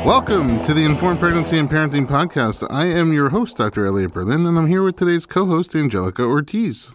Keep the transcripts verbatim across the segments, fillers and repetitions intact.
Welcome to the Informed Pregnancy and Parenting Podcast. I am your host, Doctor Elliot Berlin, and I'm here with today's co-host, Angelica Ortiz.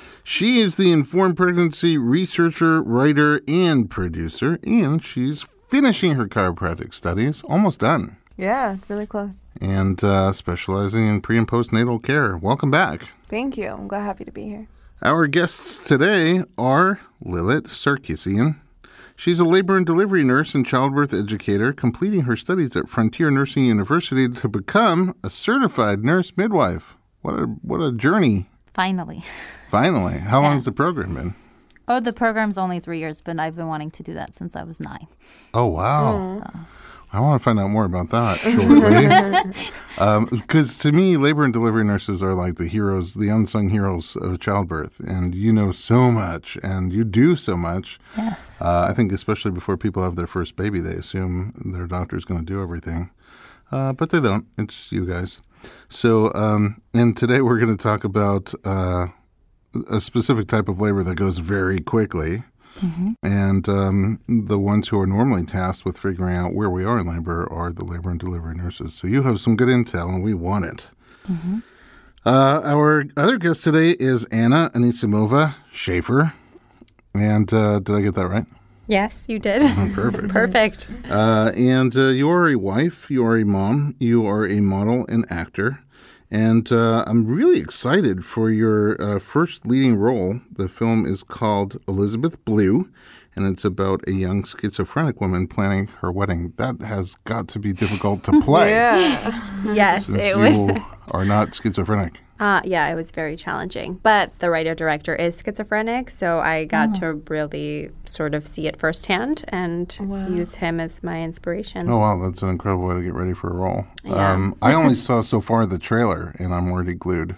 She is the Informed Pregnancy researcher, writer, and producer, and she's finishing her chiropractic studies, almost done. Yeah, really close. And uh, specializing in pre- and postnatal care. Welcome back. Thank you. I'm glad happy to be here. Our guests today are Lilith Sarkisian. She's a labor and delivery nurse and childbirth educator, completing her studies at Frontier Nursing University to become a certified nurse midwife. What a what a journey. Finally. Finally. How Yeah. long has the program been? Oh, the program's only three years, but I've been wanting to do that since I was nine. Oh, wow. So. I want to find out more about that shortly. Because um, to me, labor and delivery nurses are like the heroes, the unsung heroes of childbirth. And you know so much, and you do so much. Yes. Uh, I think especially before people have their first baby, they assume their doctor's going to do everything. Uh, but they don't. It's you guys. So, um, and today we're going to talk about uh, a specific type of labor that goes very quickly. Mm-hmm. And um, the ones who are normally tasked with figuring out where we are in labor are the labor and delivery nurses. So you have some good intel, and we want it. Mm-hmm. Uh, our other guest today is Anna Anisimova Schaefer. And uh, did I get that right? Yes, you did. Oh, perfect. Perfect. Uh, and uh, you are a wife, you are a mom, you are a model and actor. And uh, I'm really excited for your uh, first leading role. The film is called Elizabeth Blue, and it's about a young schizophrenic woman planning her wedding. That has got to be difficult to play. Yeah. Yes, Since it was. you are not schizophrenic. Uh, yeah, it was very challenging. But the writer-director is schizophrenic, so I got Oh. to really sort of see it firsthand and Wow. use him as my inspiration. Oh, wow, that's an incredible way to get ready for a role. Yeah. Um, I only saw so far the trailer, and I'm already glued.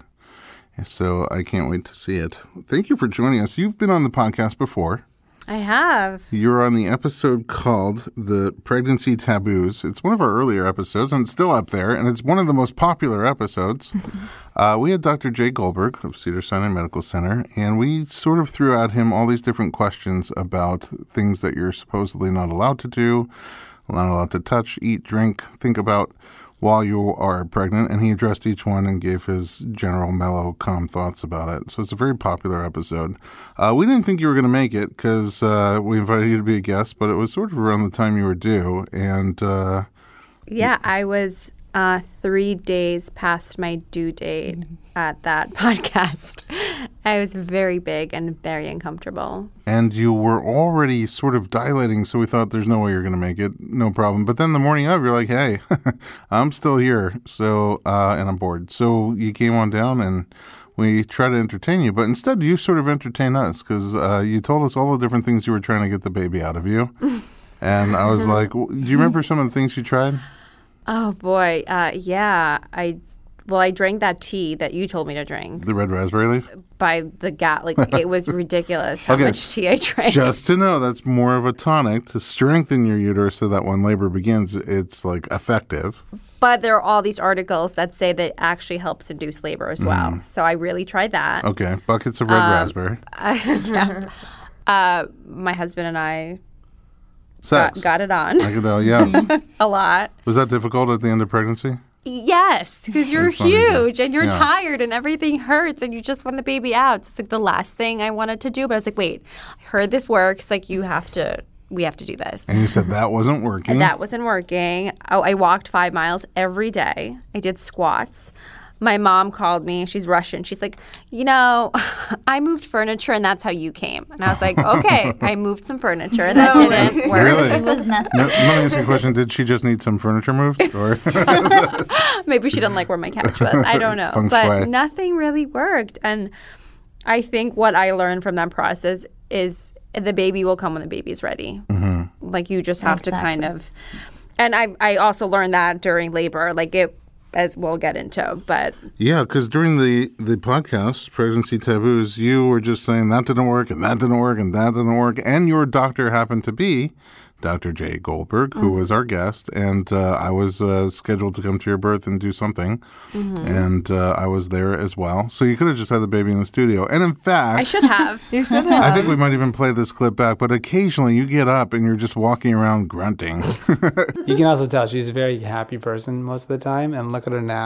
So I can't wait to see it. Thank you for joining us. You've been on the podcast before. I have. You're on the episode called The Pregnancy Taboos. It's one of our earlier episodes, and it's still up there, and it's one of the most popular episodes. uh, we had Doctor Jay Goldberg of Cedars-Sinai Medical Center, and we sort of threw at him all these different questions about things that you're supposedly not allowed to do, not allowed to touch, eat, drink, think about while you are pregnant, and he addressed each one and gave his general mellow, calm thoughts about it. So it's a very popular episode. Uh, we didn't think you were going to make it because uh, we invited you to be a guest, but it was sort of around the time you were due. And uh, Yeah, I was uh, three days past my due date at that podcast. I was very big and very uncomfortable. and you were already sort of dilating, so we thought there's no way you're going to make it, no problem. But then the morning of, you're like, hey, I'm still here, so uh, and I'm bored. So you came on down, and we tried to entertain you. But instead, you sort of entertain us because uh, you told us all the different things you were trying to get the baby out of you. And I was like, do you remember some of the things you tried? Oh, boy. Uh, yeah, I... Well, I drank that tea that you told me to drink The red raspberry leaf? by the gat. Like, it was ridiculous how Okay. much tea I drank. Just to know, that's more of a tonic to strengthen your uterus so that when labor begins, it's like effective. But there are all these articles that say that it actually helps induce labor as well. So I really tried that. Okay, buckets of red raspberry. yeah. Uh, my husband and I Sex. got, got it on I could tell, yeah. a lot. Was that difficult at the end of pregnancy? Yes, because you're It's not easy. huge and you're Yeah. tired and everything hurts and you just want the baby out. So it's like the last thing I wanted to do. But I was like, wait, I heard this works. Like, you have to, we have to do this. And you said that wasn't working. That wasn't working. Oh, I walked five miles every day. I did squats. My mom called me. She's Russian. She's like, you know, I moved furniture and that's how you came. And I was like, okay, I moved some furniture. That No didn't work. Really? It was nasty. No, let me ask you a question. Did she just need some furniture moved? Or Maybe she didn't like where my couch was. I don't know. Feng But shui. nothing really worked. And I think what I learned from that process is the baby will come when the baby's ready. Mm-hmm. Like, you just have to kind Exactly. of. And I, I also learned that during labor. Like, it, as we'll get into. But yeah, because during the, the podcast, Pregnancy Taboos, you were just saying that didn't work and that didn't work and that didn't work. And your doctor happened to be Doctor Jay Goldberg, who Mm-hmm. was our guest, and uh, I was uh, scheduled to come to your birth and do something, Mm-hmm. and uh, I was there as well. So you could have just had the baby in the studio. And in fact, I should have. You should have. I think we might even play this clip back, but occasionally you get up and you're just walking around grunting. You can also tell she's a very happy person most of the time, and look at her now.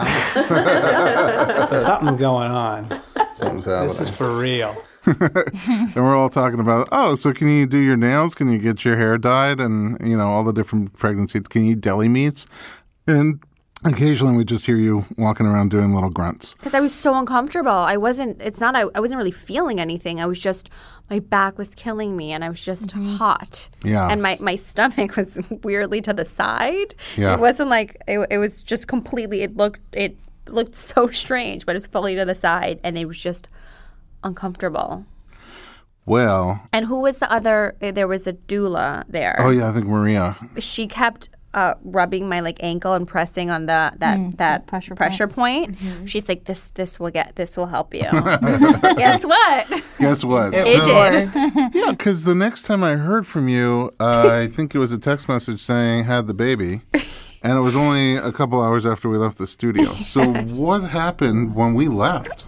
So something's going on. Something's This is happening. for real. And we're all talking about, oh, so can you do your nails? Can you get your hair dyed? And, you know, all the different pregnancy. Can you eat deli meats? And occasionally we just hear you walking around doing little grunts. Because I was so uncomfortable. I wasn't, it's not, I, I wasn't really feeling anything. I was just, my back was killing me and I was just hot. Yeah. And my, my stomach was weirdly to the side. Yeah. It wasn't like, it, it was just completely, it looked, it looked so strange, but it was fully to the side and it was just uncomfortable. Well, And who was the other, uh, there was a doula there. oh, yeah, I think Maria. She kept uh, rubbing my like ankle and pressing on the that that pressure point. pressure point. She's like, this this will get this will help you. Guess what? Guess what? It It did. Yeah, because the next time I heard from you, uh, I think it was a text message saying had the baby. And it was only a couple hours after we left the studio. So what happened when we left?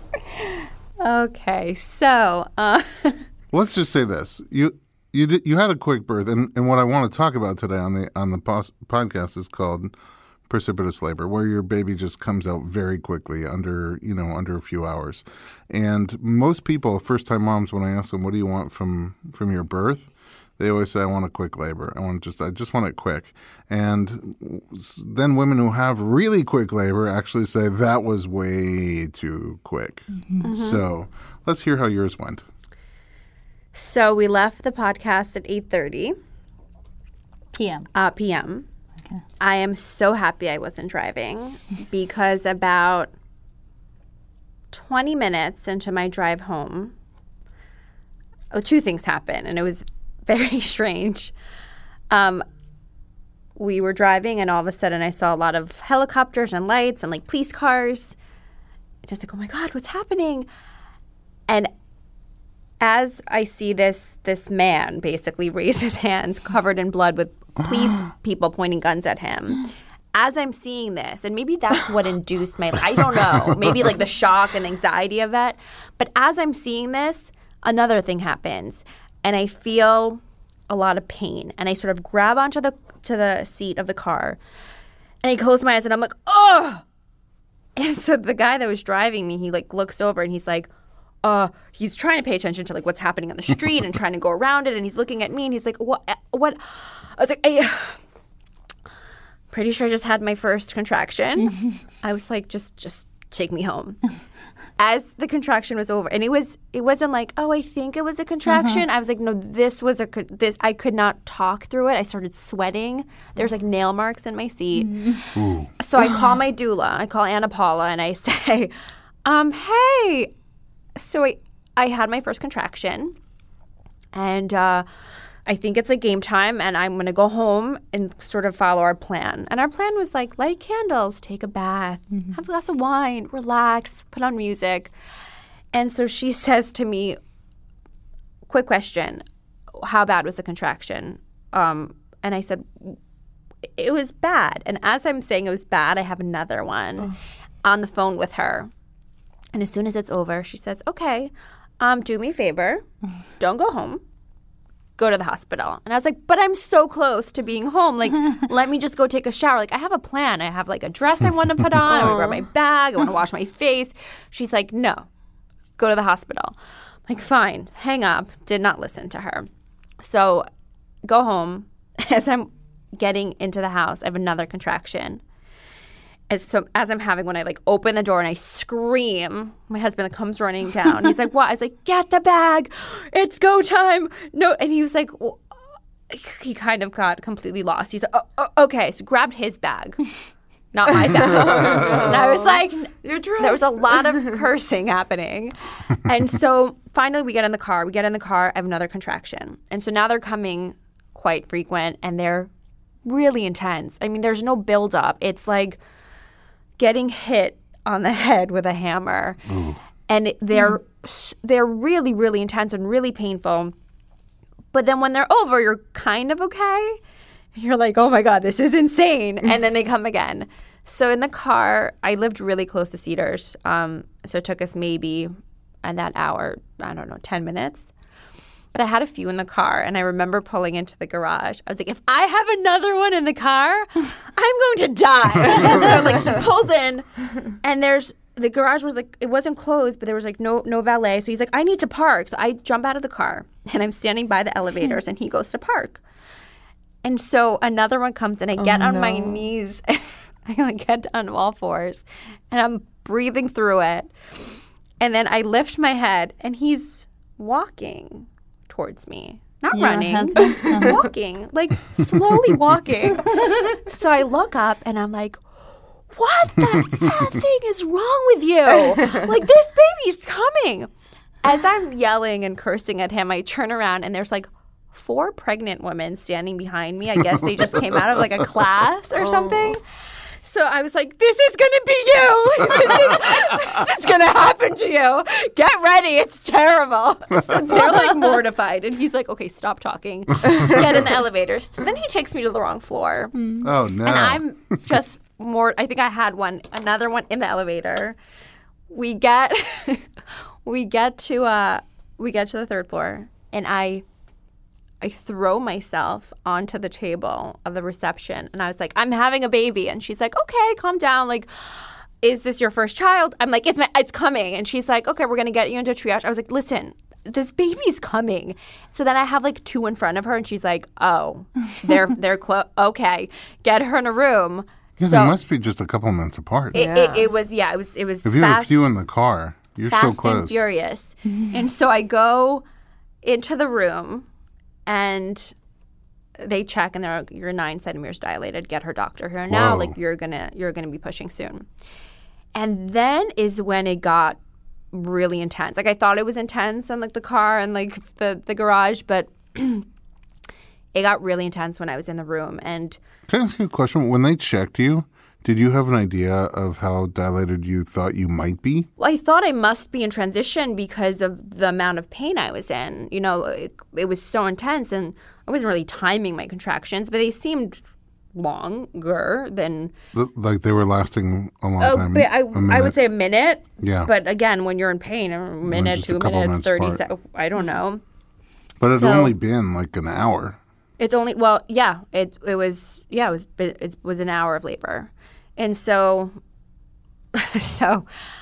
Okay, so uh, Let's just say this: you you did, you had a quick birth, and, and what I want to talk about today on the on the pos- podcast is called precipitous labor, where your baby just comes out very quickly under you know under a few hours. And most people, first time moms, when I ask them, "What do you want from from your birth?" they always say, "I want a quick labor. I want just I just want it quick." And then women who have really quick labor actually say that was way too quick. So let's hear how yours went. so we left the podcast at eight thirty P M. uh, p m. Okay. I am so happy I wasn't driving because about twenty minutes into my drive home, oh, two things happened, and it was very strange. Um, we were driving, and all of a sudden, I saw a lot of helicopters and lights and like police cars. And I was like, "Oh my God, what's happening?" And as I see this this man basically raise his hands covered in blood with police people pointing guns at him. As I'm seeing this, and maybe that's what induced my, I don't know, maybe like the shock and anxiety of it. But as I'm seeing this, another thing happens, and I feel a lot of pain. And I sort of grab onto the to the seat of the car, and I close my eyes, and I'm like, oh! And so the guy that was driving me, he like looks over, and he's like, uh, he's trying to pay attention to like what's happening on the street and trying to go around it, and he's looking at me, and he's like, what? What? I was like, I, pretty sure I just had my first contraction. I was like, just, just take me home. As the contraction was over, and it was, it wasn't like, oh, I think it was a contraction. I was like, no, this was a, co- this. I could not talk through it. I started sweating. There's like nail marks in my seat. So I call my doula. I call Anna Paula, and I say, um, hey. So I, I had my first contraction, and uh, I think it's like game time, and I'm going to go home and sort of follow our plan. And our plan was like light candles, take a bath, have a glass of wine, relax, put on music. And so she says to me, quick question, how bad was the contraction? Um, and I said, it was bad. And as I'm saying it was bad, I have another one on the phone with her. And as soon as it's over, she says, okay, um, do me a favor. Don't go home. Go to the hospital. And I was like, but I'm so close to being home. Like, let me just go take a shower. Like, I have a plan. I have like a dress I want to put on. I want to grab my bag. I want to wash my face. She's like, no, go to the hospital. I'm like, fine, hang up. Did not listen to her. So go home. As I'm getting into the house, I have another contraction. As, so as I'm having one, I like open the door and I scream. My husband comes running down. He's like, what? I was like, get the bag. It's go time. No. And he was like, well, he kind of got completely lost. He's like, oh, oh, okay. So grabbed his bag, not my bag. And I was like, Your dress. there was a lot of cursing happening. And so finally we get in the car. We get in the car. I have another contraction. And so now they're coming quite frequent and they're really intense. I mean, there's no buildup. It's like getting hit on the head with a hammer. Ooh. And they're mm. they're really, really intense and really painful. But then when they're over, you're kind of okay. And you're like, oh my God, this is insane. And then they come again. So in the car, I lived really close to Cedars. Um, so it took us maybe in that hour, I don't know, ten minutes. But I had a few in the car, and I remember pulling into the garage. I was like, if I have another one in the car, I'm going to die. So like he pulls in, and there's the garage was like, it wasn't closed, but there was like no no valet. So he's like, I need to park. So I jump out of the car, and I'm standing by the elevators, and he goes to park. And so another one comes, and I get Oh, on my no. knees. I like get on all fours, and I'm breathing through it. And then I lift my head, and he's walking towards me. Not Your running, husband? Uh-huh. walking, like slowly walking. So I look up, and I'm like, what the thing is wrong with you? Like, this baby's coming. As I'm yelling and cursing at him, I turn around, and there's like four pregnant women standing behind me. I guess they just came out of like a class or something. So I was like, this is going to be you. This is going to happen to you. Get ready. It's terrible. So they're like mortified. And he's like, okay, stop talking. Get in the elevator. So then he takes me to the wrong floor. Oh, no. And I'm just more, I think I had one, another one in the elevator. We get, we get to, uh, we get to the third floor, and I, I throw myself onto the table of the reception, and I was like, I'm having a baby. And she's like, okay, calm down. Like, is this your first child? I'm like, it's my, it's coming. And she's like, okay, we're going to get you into triage. I was like, listen, this baby's coming. So then I have like two in front of her, and she's like, oh, they're, they're close. Okay, get her in a room. Yeah, so they must be just a couple minutes apart. it, Yeah. it, it was, yeah, it was, it was if you have a fast, few in the car, you're fast so close. and furious. And so I go into the room, and they check, and they're like, you're nine centimeters dilated. Get her doctor here now. Whoa. Like, you're gonna you're gonna be pushing soon. And then is when it got really intense. Like, I thought it was intense in like the car and like the the garage, but it got really intense when I was in the room. And Can I ask you a question? When they checked you, did you have an idea of how dilated you thought you might be? I thought I must be in transition because of the amount of pain I was in. You know, it, it was so intense, and I wasn't really timing my contractions, but they seemed longer than. Th- Like they were lasting a long Oh, time? but I, a I minute? would say a minute. Yeah. But again, when you're in pain, a minute, just a two couple minutes, minutes thirty apart. seconds. I don't know. But it so- only been like an hour. It's only well, yeah. It it was yeah. It was it was an hour of labor, and so so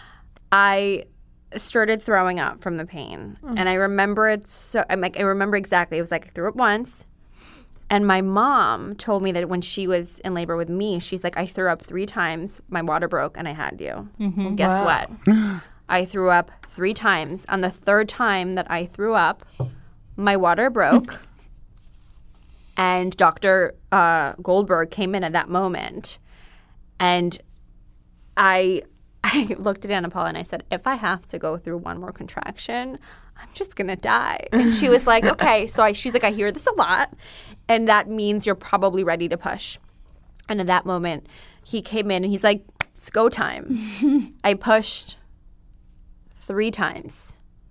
I started throwing up from the pain, and I remember it so. I'm like I remember exactly. It was like I threw up once, and my mom told me that when she was in labor with me, she's like, I threw up three times. My water broke, and I had you. Well, guess Wow. what? I threw up three times. On the third time that I threw up, my water broke. And Doctor Uh, Goldberg came in at that moment, and I I looked at Anna Paula and I said, if I have to go through one more contraction, I'm just gonna die. And she was like, okay. So I, she's like, I hear this a lot, and that means you're probably ready to push. And at that moment, he came in and he's like, it's go time. I pushed three times.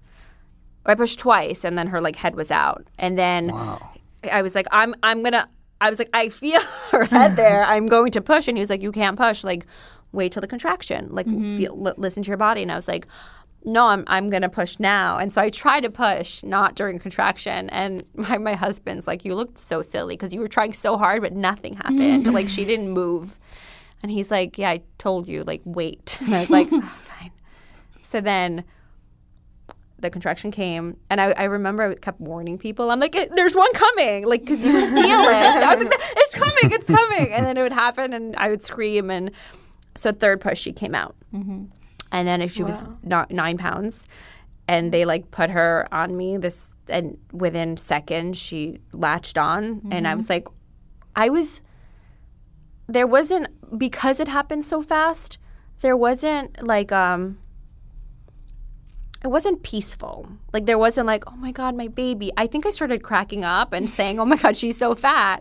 I pushed twice, and then her like head was out, and then. Wow. I was like, I'm I'm gonna I was like, I feel her head there. I'm going to push. And he was like, you can't push. Like, wait till the contraction. Like, feel, li- listen to your body. And I was like, no, I'm I'm gonna push now. And so I tried to push, not during contraction. And my, my husband's like, you looked so silly because you were trying so hard, but nothing happened. Like, she didn't move. And he's like, yeah, I told you, like, wait. And I was like, oh, fine. So then the contraction came, and I, I remember I kept warning people. I'm like, there's one coming, like, because you would feel it. I was like, it's coming, it's coming. And then it would happen, and I would scream. And so third push, she came out. Mm-hmm. And then if she was Wow. not nine pounds, and they, like, put her on me, this, and within seconds, she latched on. Mm-hmm. And I was like, I was, there wasn't, because it happened so fast, there wasn't, like, um, it wasn't peaceful. Like, there wasn't like, oh my God, my baby. I think I started cracking up and saying, oh my God, she's so fat.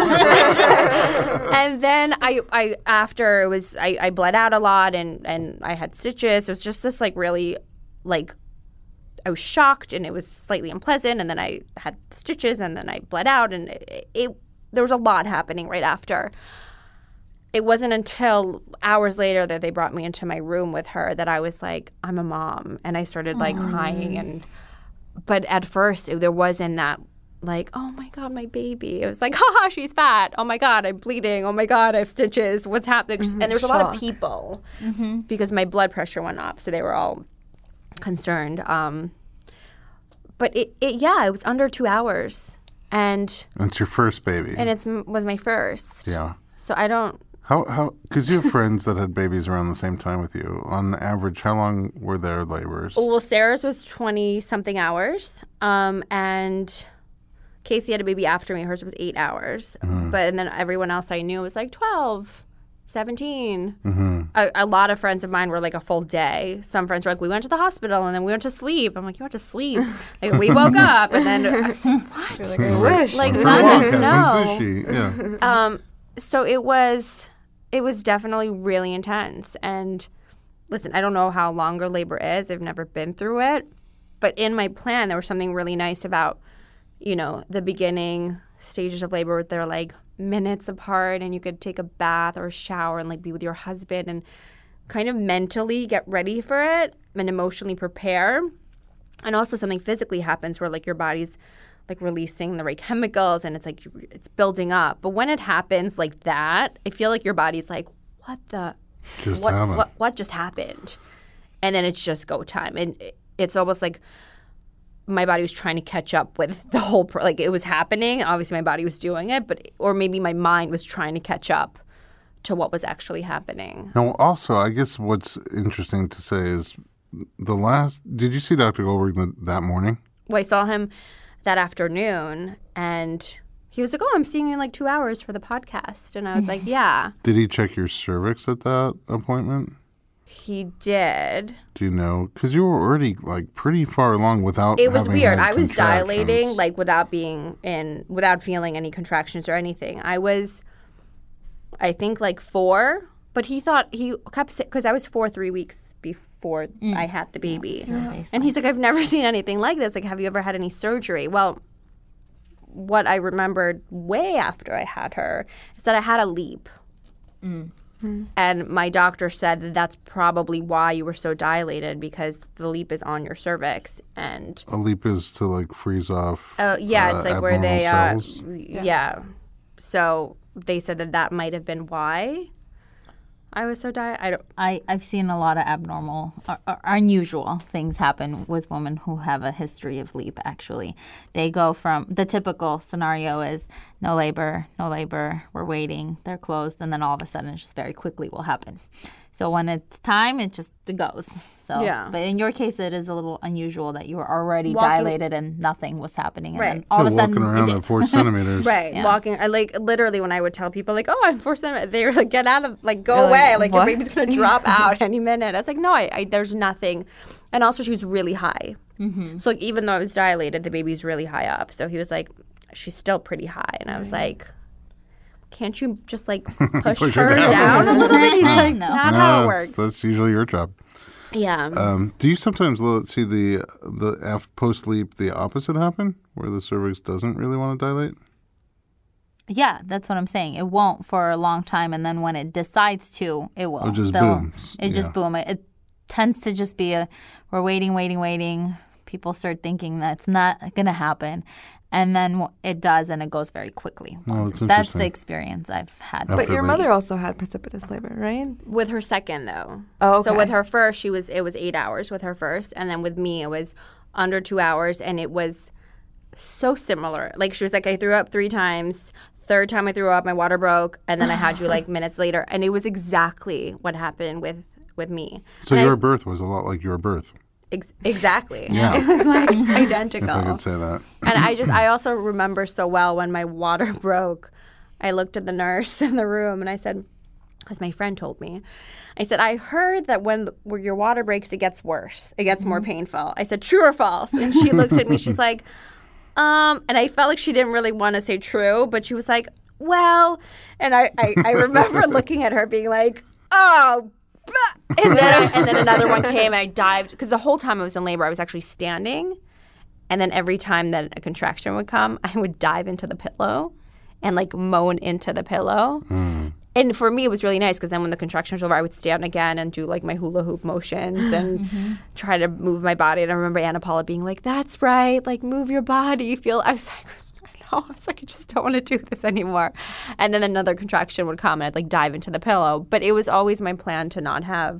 And then I, I after it was, I, I bled out a lot, and, and I had stitches. It was just this like really, like, I was shocked, and it was slightly unpleasant. And then I had stitches, and then I bled out, and it, it there was a lot happening right after. It wasn't until hours later that they brought me into my room with her that I was like, I'm a mom. And I started like mm. crying. And But at first, it, there wasn't that like, oh my God, my baby. It was like, haha, she's fat. Oh my God, I'm bleeding. Oh my God, I have stitches. What's happening? Mm-hmm. And there was a lot of people mm-hmm. because my blood pressure went up. So they were all concerned. Um, but it, it, yeah, it was under two hours. And it's your first baby. And it was my first. Yeah. So I don't. How, how, because you have friends that had babies around the same time with you. On average, how long were their labors? Well, Sarah's was twenty-something hours. Um, and Casey had a baby after me. Hers was eight hours. Mm-hmm. But, and then everyone else I knew was like twelve, seventeen. Mm-hmm. A, a lot of friends of mine were like a full day. Some friends were like, we went to the hospital and then we went to sleep. I'm like, you went to sleep? Like, we woke up and then I was like, what? Like, I wish. Like, no, no. Some sushi. Yeah. Um, so it was... It was definitely really intense. And listen, I don't know how long a labor is. I've never been through it. But in my plan, there was something really nice about, you know, the beginning stages of labor. They're like minutes apart and you could take a bath or a shower and like be with your husband and kind of mentally get ready for it and emotionally prepare. And also something physically happens where like your body's like releasing the right chemicals and it's like it's building up. But when it happens like that, I feel like your body's like, what the, just what, what, what just happened? And then it's just go time. And it's almost like my body was trying to catch up with the whole, pro- like it was happening. Obviously my body was doing it, but, or maybe my mind was trying to catch up to what was actually happening. Now, also, I guess what's interesting to say is the last, did you see Doctor Goldberg the, that morning? Well, I saw him that afternoon, and he was like, oh, I'm seeing you in like two hours for the podcast. And I was like, yeah. Did he check your cervix at that appointment? He did. Do you know? Because you were already like pretty far along without It was having weird. had I was contractions. dilating like without being in, without feeling any contractions or anything. I was, I think like four, but he thought, he kept saying, because I was four three weeks before mm. I had the baby. Yeah. And he's like, I've never seen anything like this. Like, have you ever had any surgery? Well, what I remembered way after I had her is that I had a leap. Mm. Mm. And my doctor said that that's probably why you were so dilated because the leap is on your cervix. And a leap is to like freeze off. Oh uh, yeah, uh, it's like where they. Uh, yeah. yeah. So they said that that might have been why I was so di- I don't. I, I've seen a lot of abnormal or, or unusual things happen with women who have a history of LEAP, actually. They go from, the typical scenario is no labor, no labor, we're waiting, they're closed, and then all of a sudden it just very quickly will happen. So when it's time, it just it goes. So, yeah. But in your case, it is a little unusual that you were already walking, dilated and nothing was happening. And right. then all yeah, of a sudden, walking around it did. at four centimeters. Right. Yeah. Walking. I like literally when I would tell people like, oh, I'm four centimeters, they were like, get out of, like, go You're away. Like, like your baby's going to drop out any minute. I was like, no, I, I, there's nothing. And also she was really high. Mm-hmm. So like, even though I was dilated, the baby's really high up. So he was like, she's still pretty high. And I was right. like, can't you just like push, push her, her down. down a little bit? He's like, no. not no, how it works. That's usually your job. Yeah. Um, do you sometimes see the the post leap the opposite happen, where the cervix doesn't really want to dilate? Yeah, that's what I'm saying. It won't for a long time, and then when it decides to, it will. It just They'll, booms. It yeah. just boom. It, it tends to just be a we're waiting, waiting, waiting. People start thinking that's not going to happen. And then it does, and it goes very quickly. Oh, that's, that's the experience I've had. But your mother also had precipitous labor, right? With her second, though. Oh, okay. So with her first, she was it was eight hours with her first, and then with me, it was under two hours, and it was so similar. Like she was like, I threw up three times. Third time I threw up, my water broke, and then I had you like minutes later, and it was exactly what happened with with me. So and your I, birth was a lot like your birth. Ex- exactly. Yeah. It was like identical. If I could say that. And I just, I also remember so well when my water broke, I looked at the nurse in the room and I said, because my friend told me, I said, I heard that when, the, when your water breaks, it gets worse. It gets mm-hmm. more painful. I said, true or false? And she looked at me, she's like, um, and I felt like she didn't really want to say true, but she was like, well, and I, I, I remember looking at her being like, oh, and then, I, and then another one came and I dived because the whole time I was in labor I was actually standing, and then every time that a contraction would come I would dive into the pillow and like moan into the pillow. Mm. And for me, it was really nice because then when the contraction was over, I would stand again and do like my hula hoop motions and mm-hmm. try to move my body. And I remember Anna Paula being like, "That's right, like move your body." Feel. I was like, I know. I was like, I just don't want to do this anymore. And then another contraction would come and I'd like dive into the pillow. But it was always my plan to not have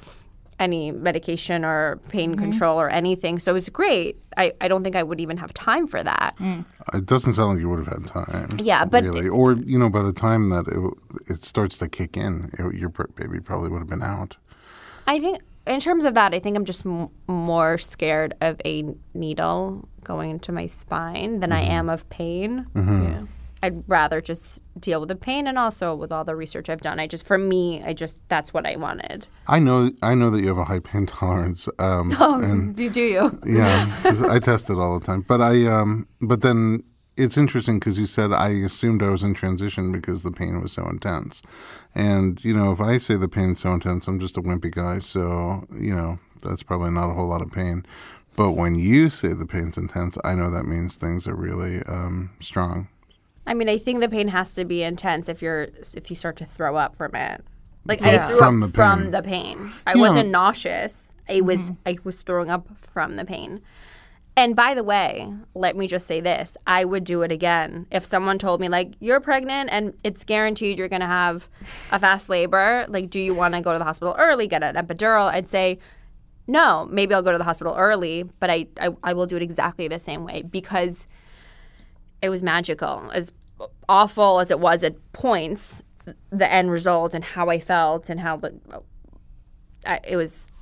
any medication or pain mm-hmm. control or anything. So it was great. I, I don't think I would even have time for that. Mm. It doesn't sound like you would have had time. Yeah, but really. Or, you know, by the time that it, it starts to kick in, it, your baby probably would have been out. I think in terms of that, I think I'm just m- more scared of a needle going into my spine than mm-hmm. I am of pain. Mm-hmm. Yeah. I'd rather just deal with the pain, and also with all the research I've done, I just, for me, I just, that's what I wanted. I know I know that you have a high pain tolerance. Um, oh, and, do, do you? Yeah, 'cause I test it all the time. But I, um, but then it's interesting because you said I assumed I was in transition because the pain was so intense. And, you know, if I say the pain's so intense, I'm just a wimpy guy. So, you know, that's probably not a whole lot of pain. But when you say the pain's intense, I know that means things are really um, strong. I mean, I think the pain has to be intense if you're if you start to throw up from it. Like Yeah. I threw From up the from pain. the pain. I Yeah. wasn't nauseous. I was I was throwing up from the pain. And by the way, let me just say this: I would do it again if someone told me like you're pregnant and it's guaranteed you're going to have a fast labor. Like, do you want to go to the hospital early, get an epidural? I'd say no. Maybe I'll go to the hospital early, but I I, I will do it exactly the same way because it was magical. As awful as it was at points, the end result and how I felt and how the I, it was,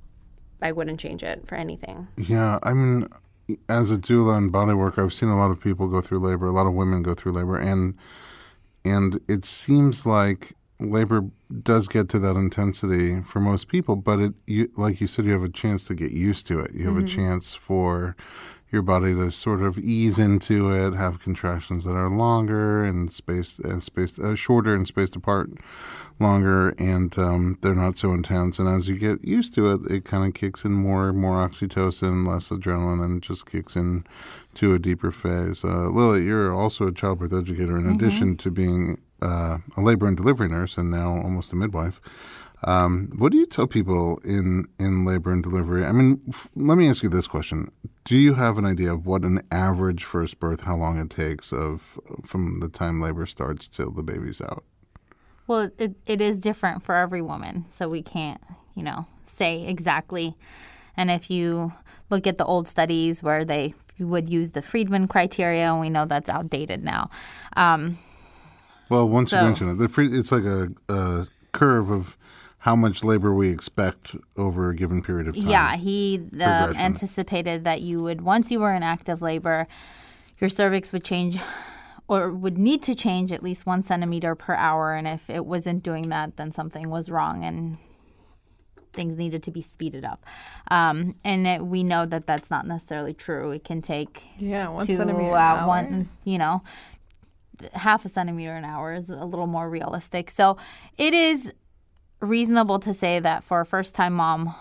I wouldn't change it for anything. Yeah, I mean, as a doula and body worker, I've seen a lot of people go through labor, a lot of women go through labor, and and it seems like labor does get to that intensity for most people, but it, you, like you said, you have a chance to get used to it. You have mm-hmm. a chance for your body to sort of ease into it, have contractions that are longer and spaced, and spaced uh, shorter and spaced apart longer, and um, they're not so intense. And as you get used to it, it kind of kicks in more more oxytocin, less adrenaline, and just kicks in to a deeper phase. Uh, Lily, you're also a childbirth educator in mm-hmm. addition to being uh, a labor and delivery nurse and now almost a midwife. Um, what do you tell people in, in labor and delivery? I mean, f- let me ask you this question. Do you have an idea of what an average first birth, how long it takes of from the time labor starts till the baby's out? Well, it, it is different for every woman, so we can't, you know, say exactly. And if you look at the old studies where they would use the Friedman criteria, and we know that's outdated now. Um, well, once so, you mention it, the free, it's like a, a curve of how much labor we expect over a given period of time. Yeah, he uh, anticipated that you would, once you were in active labor, your cervix would change or would need to change at least one centimeter per hour. And if it wasn't doing that, then something was wrong and things needed to be speeded up. Um, and it, we know that that's not necessarily true. It can take yeah, one two, centimeter uh, an hour. one, you know, half a centimeter an hour is a little more realistic. So it is reasonable to say that for a first-time mom,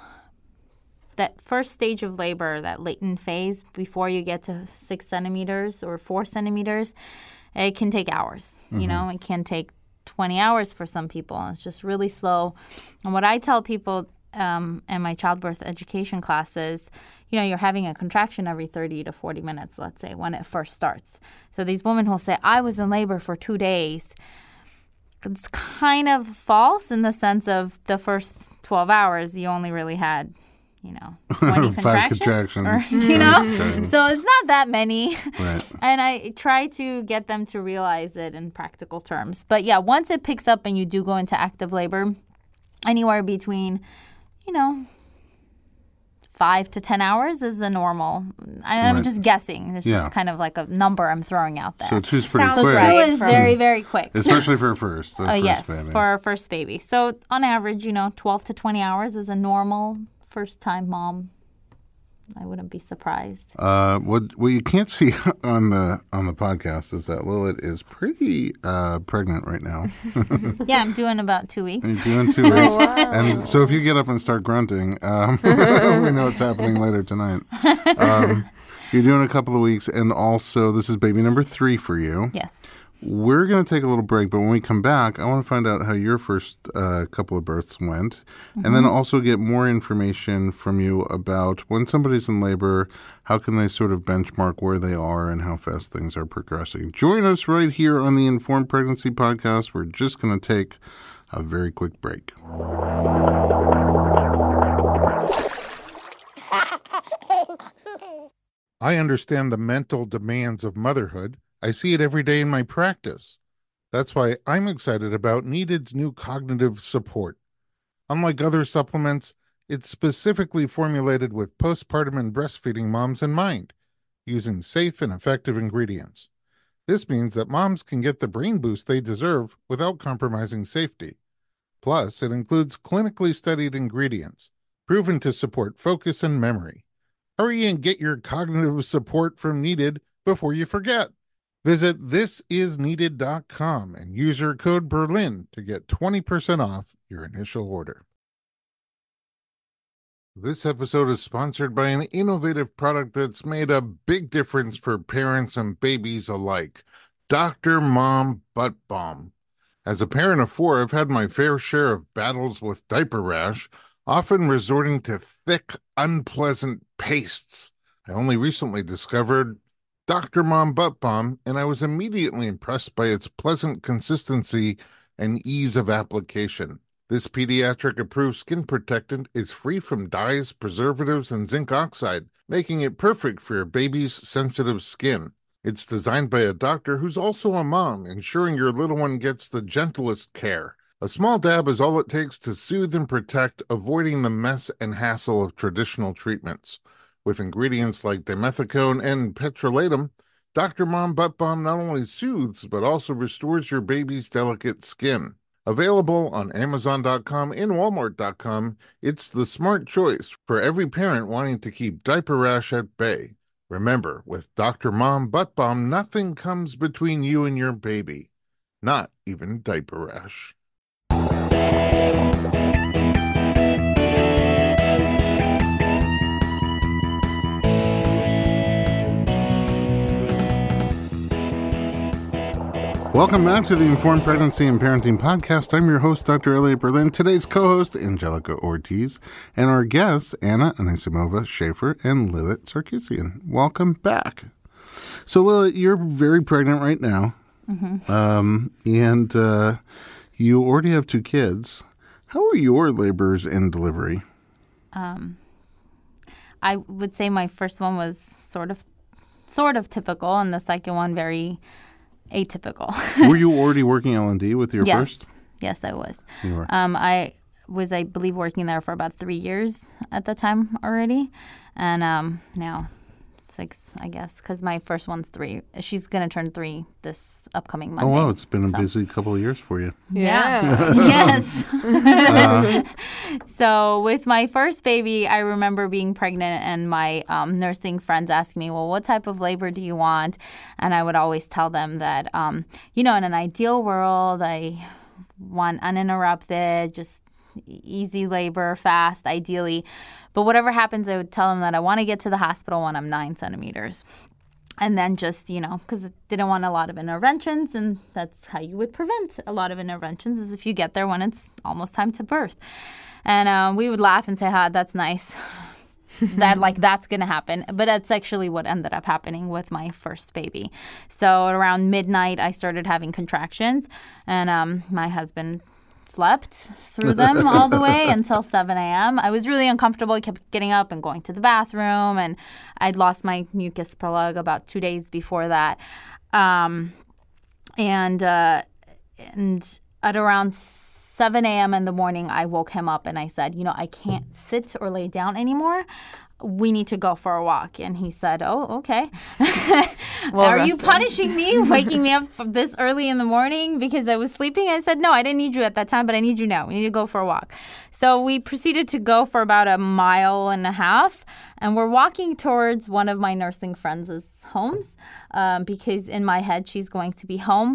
that first stage of labor, that latent phase before you get to six centimeters or four centimeters, it can take hours. Mm-hmm. You know, it can take twenty hours for some people. It's just really slow. And what I tell people um, in my childbirth education classes, you know, you're having a contraction every thirty to forty minutes, let's say, when it first starts. So these women who'll say, I was in labor for two days. It's kind of false in the sense of the first twelve hours, you only really had, you know, twenty Five contractions. contractions. Or, you know? So it's not that many. Right. And I try to get them to realize it in practical terms. But yeah, once it picks up and you do go into active labor, anywhere between, you know, five to ten hours is a normal. I, I'm Right. just guessing. It's Yeah. just kind of like a number I'm throwing out there. So two's pretty Sounds quick. So right. two is From- very, very quick. Especially for a first. a Oh, first yes, baby. for our first baby. So on average, you know, twelve to twenty hours is a normal first-time mom. I wouldn't be surprised. Uh, what what you can't see on the on the podcast is that Lilith is pretty uh, pregnant right now. Yeah, I'm doing about two weeks. You're doing two weeks, and so if you get up and start grunting, um, we know what's happening later tonight. Um, you're doing a couple of weeks, and also this is baby number three for you. Yes. We're going to take a little break, but when we come back, I want to find out how your first uh, couple of births went, mm-hmm. and then also get more information from you about when somebody's in labor, how can they sort of benchmark where they are and how fast things are progressing. Join us right here on the Informed Pregnancy Podcast. We're just going to take a very quick break. I understand the mental demands of motherhood. I see it every day in my practice. That's why I'm excited about Needed's new cognitive support. Unlike other supplements, it's specifically formulated with postpartum and breastfeeding moms in mind, using safe and effective ingredients. This means that moms can get the brain boost they deserve without compromising safety. Plus, it includes clinically studied ingredients, proven to support focus and memory. Hurry and get your cognitive support from Needed before you forget. Visit this is needed dot com and use your code Berlin to get twenty percent off your initial order. This episode is sponsored by an innovative product that's made a big difference for parents and babies alike, Doctor Mom Butt Balm. As a parent of four, I've had my fair share of battles with diaper rash, often resorting to thick, unpleasant pastes. I only recently discovered Doctor Mom Butt Balm, and I was immediately impressed by its pleasant consistency and ease of application. This pediatric-approved skin protectant is free from dyes, preservatives, and zinc oxide, making it perfect for your baby's sensitive skin. It's designed by a doctor who's also a mom, ensuring your little one gets the gentlest care. A small dab is all it takes to soothe and protect, avoiding the mess and hassle of traditional treatments. With ingredients like dimethicone and petrolatum, Doctor Mom Butt Balm not only soothes, but also restores your baby's delicate skin. Available on Amazon dot com and Walmart dot com, it's the smart choice for every parent wanting to keep diaper rash at bay. Remember, with Doctor Mom Butt Balm, nothing comes between you and your baby. Not even diaper rash. Welcome back to the Informed Pregnancy and Parenting Podcast. I'm your host, Doctor Elliot Berlin. Today's co-host, Angelica Ortiz, and our guests, Anna Anisimova Schaefer and Lilith Sarkisian. Welcome back. So, Lilith, you're very pregnant right now, mm-hmm. um, and uh, you already have two kids. How are your labors and delivery? Um, I would say my first one was sort of, sort of typical, and the second one very atypical. Were you already working L and D with your yes. first? Yes, I was. You were. Um, I was, I believe, working there for about three years at the time already. And um, now six, I guess, because my first one's three. She's going to turn three this upcoming Monday. Oh, wow. It's been a so. busy couple of years for you. Yeah. Yes. uh. So with my first baby, I remember being pregnant and my um, nursing friends asking me, well, what type of labor do you want? And I would always tell them that, um, you know, in an ideal world, I want uninterrupted, just easy labor, fast, ideally. But whatever happens, I would tell them that I want to get to the hospital when I'm nine centimeters. And then just, you know, because I didn't want a lot of interventions, and that's how you would prevent a lot of interventions is if you get there when it's almost time to birth. And uh, we would laugh and say, ha, that's nice. that like that's going to happen. But that's actually what ended up happening with my first baby. So around midnight, I started having contractions, and um, my husband slept through them all the way until seven a.m. I was really uncomfortable. I kept getting up and going to the bathroom, and I'd lost my mucus plug about two days before that. Um, and uh, and at around seven a.m. in the morning, I woke him up and I said, you know, I can't sit or lay down anymore. We need to go for a walk. And he said, oh, okay. well Are rested. You punishing me, waking me up this early in the morning because I was sleeping? I said, no, I didn't need you at that time, but I need you now. We need to go for a walk. So we proceeded to go for about a mile and a half. And we're walking towards one of my nursing friends' homes um, because in my head, she's going to be home.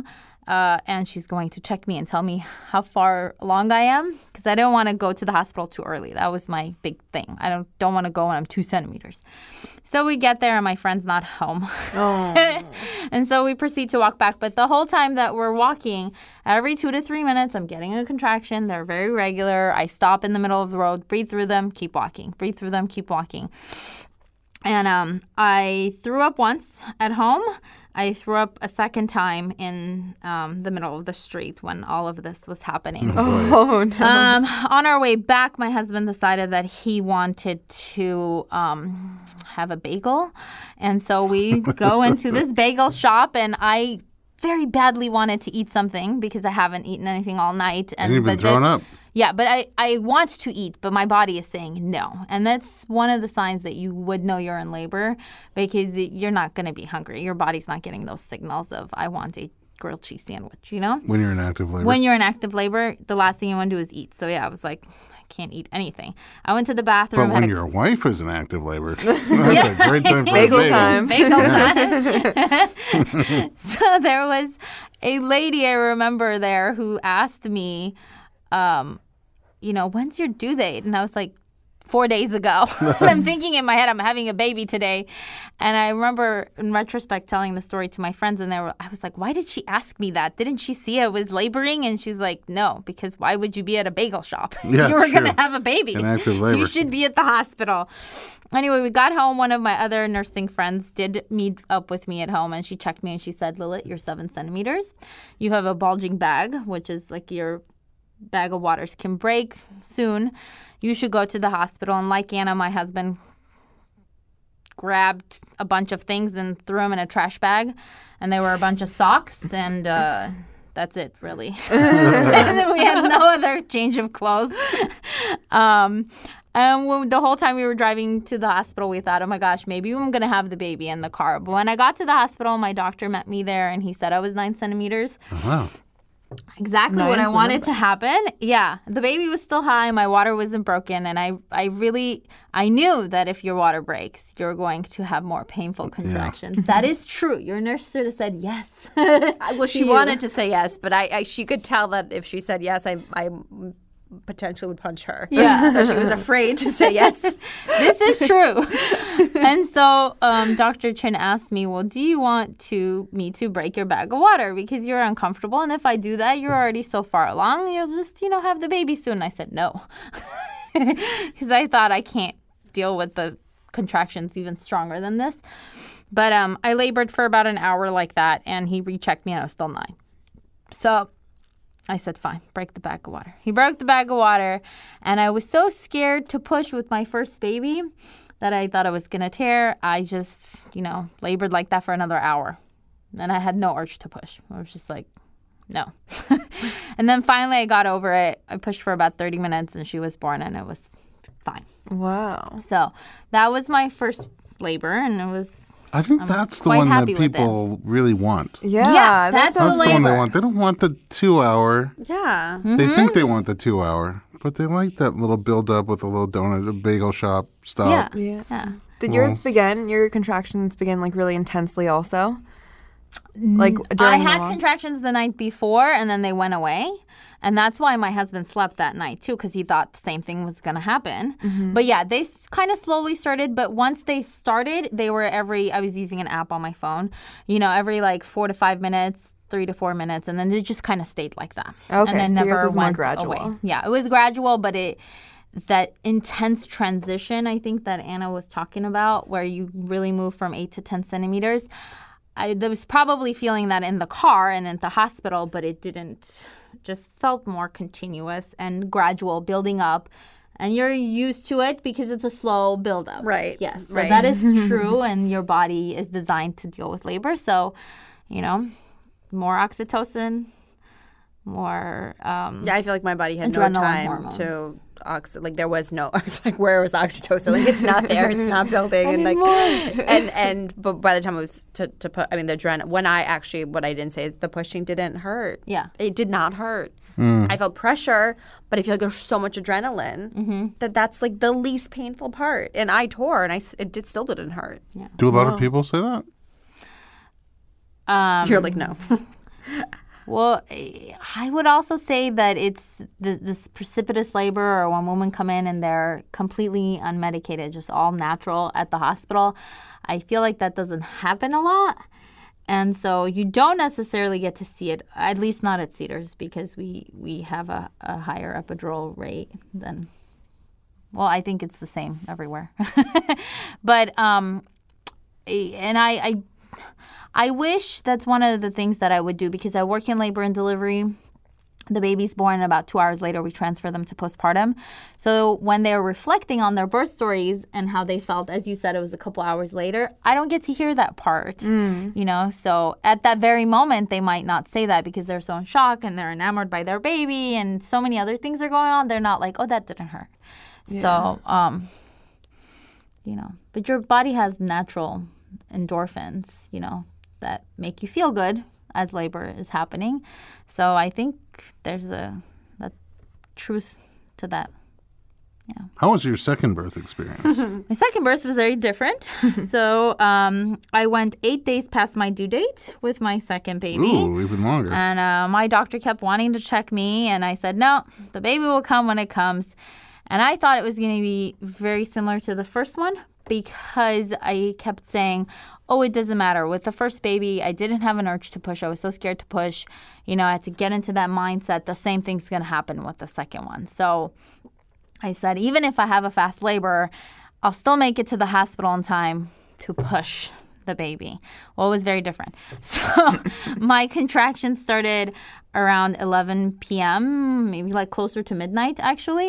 uh, and she's going to check me and tell me how far along I am because I don't want to go to the hospital too early. That was my big thing. I don't don't want to go when I'm two centimeters. So we get there and my friend's not home. Oh. And so we proceed to walk back. But the whole time that we're walking, every two to three minutes, I'm getting a contraction. They're very regular. I stop in the middle of the road, breathe through them, keep walking. Breathe through them, keep walking. And um, I threw up once at home. I threw up a second time in um, the middle of the street when all of this was happening. Oh, no. Um, on our way back, my husband decided that he wanted to um, have a bagel. And so we go into this bagel shop, and I very badly wanted to eat something because I haven't eaten anything all night. And you've been but throwing the, up. Yeah, but I, I want to eat, but my body is saying no. And that's one of the signs that you would know you're in labor because you're not going to be hungry. Your body's not getting those signals of, I want a grilled cheese sandwich, you know? When you're in active labor. When you're in active labor, the last thing you want to do is eat. So, yeah, I was like, I can't eat anything. I went to the bathroom. But when a- your wife is in active labor, that's a great time for Bagel a bagel. time. Bagel time. So there was a lady I remember there who asked me, um, you know, when's your due date? And I was like, four days ago. I'm thinking in my head, I'm having a baby today. And I remember in retrospect telling the story to my friends, and they were, I was like, why did she ask me that? Didn't she see I was laboring? And she's like, no, because why would you be at a bagel shop? Yeah, you were going sure. to have a baby. In active labor. You should be at the hospital. Anyway, we got home. One of my other nursing friends did meet up with me at home, and she checked me and she said, Lilith, you're seven centimeters. You have a bulging bag, which is like your bag of waters can break soon. You should go to the hospital. And like Anna, my husband grabbed a bunch of things and threw them in a trash bag. And they were a bunch of socks. And uh, that's it, really. We had no other change of clothes. Um, and when, the whole time we were driving to the hospital, we thought, oh, my gosh, maybe I'm going to have the baby in the car. But when I got to the hospital, my doctor met me there, and he said I was nine centimeters. Oh, wow. Exactly Nice what I wanted number. to happen. Yeah, the baby was still high. My water wasn't broken. And I, I really, I knew that if your water breaks, you're going to have more painful contractions. That is true. Your nurse should have said yes. Well, she You. wanted to say yes, but I, I she could tell that if she said yes, I I potentially would punch her. Yeah. So she was afraid to say yes. This is true. And so um, Doctor Chin asked me, well, do you want to me to break your bag of water? Because you're uncomfortable. And if I do that, you're already so far along. You'll just, you know, have the baby soon. I said, no. Because I thought I can't deal with the contractions even stronger than this. But um, I labored for about an hour like that. And he rechecked me and I was still nine. So I said, fine, break the bag of water. He broke the bag of water, and I was so scared to push with my first baby that I thought I was going to tear. I just, you know, labored like that for another hour, and I had no urge to push. I was just like, no. And then finally I got over it. I pushed for about thirty minutes, and she was born, and it was fine. Wow. So that was my first labor, and it was... I think that's the quite one that happy with it. people really want. Yeah, Yeah, that's, that's That's the the one they labor. want. They don't want the two hour. Yeah. They think they want the two hour, but they like that little build up with a little donut, a bagel shop stop. Yeah. yeah. Yeah. Did Well, yours begin? Your contractions begin like really intensely, also. Like I during the had walk? contractions the night before, and then they went away. And that's why my husband slept that night, too, because he thought the same thing was going to happen. Mm-hmm. But, yeah, they kind of slowly started. But once they started, they were every – I was using an app on my phone. You know, every, like, four to five minutes, three to four minutes. And then it just kind of stayed like that. Okay, and then so never yours was more went gradual. away. Yeah, it was gradual, but it – that intense transition, I think, that Anna was talking about, where you really move from eight to ten centimeters – I was probably feeling that in the car and at the hospital, but it didn't, just felt more continuous and gradual building up. And you're used to it because it's a slow buildup. Right, Yes. So right. that is true, and your body is designed to deal with labor. So, you know, more oxytocin, more... Um, Yeah, I feel like my body had no Adrenaline time hormone. to oxy. Like there was no. I was like, where was oxytocin? Like it's not there. It's not building. And like, and and but by the time it was to to put, I mean the adrenaline. When I actually, what I didn't say is the pushing didn't hurt. Yeah. it did not hurt. I felt pressure, but I feel like there's so much adrenaline Mm-hmm. that that's like the least painful part. And I tore, and I s- it did, still didn't hurt. Do a lot of people say that? Um, You're like no. Well, I would also say that it's th- this precipitous labor or when women come in and they're completely unmedicated, just all natural at the hospital. I feel like that doesn't happen a lot. And so you don't necessarily get to see it, at least not at Cedars, because we, we have a, a higher epidural rate than, well, I think it's the same everywhere. But, um, and I, I, I wish that's one of the things that I would do because I work in labor and delivery. The baby's born, and about two hours later, we transfer them to postpartum. So when they're reflecting on their birth stories and how they felt, as you said, it was a couple hours later, I don't get to hear that part, mm. you know? So at that very moment, they might not say that because they're so in shock and they're enamored by their baby and so many other things are going on. They're not like, oh, that didn't hurt. Yeah. So, um, you know, but your body has natural endorphins, you know, that make you feel good as labor is happening. So I think there's a, a truth to that. Yeah. How was your second birth experience? My second birth was very different. So um, I went eight days past my due date with my second baby. Ooh, even longer. And uh, my doctor kept wanting to check me. And I said, no, the baby will come when it comes. And I thought it was going to be very similar to the first one, because I kept saying, oh, it doesn't matter. With the first baby, I didn't have an urge to push. I was so scared to push. You know, I had to get into that mindset. The same thing's going to happen with the second one. So I said, even if I have a fast labor, I'll still make it to the hospital in time to push the baby. Well, it was very different. So my contractions started around eleven p.m., maybe like closer to midnight, actually.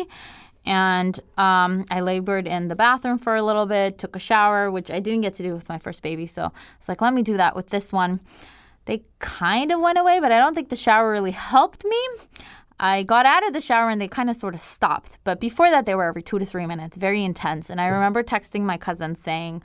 And um, I labored in the bathroom for a little bit, took a shower, which I didn't get to do with my first baby. So it's like, let me do that with this one. They kind of went away, but I don't think the shower really helped me. I got out of the shower and they kind of sort of stopped. But before that, they were every two to three minutes, very intense. And I remember texting my cousin saying,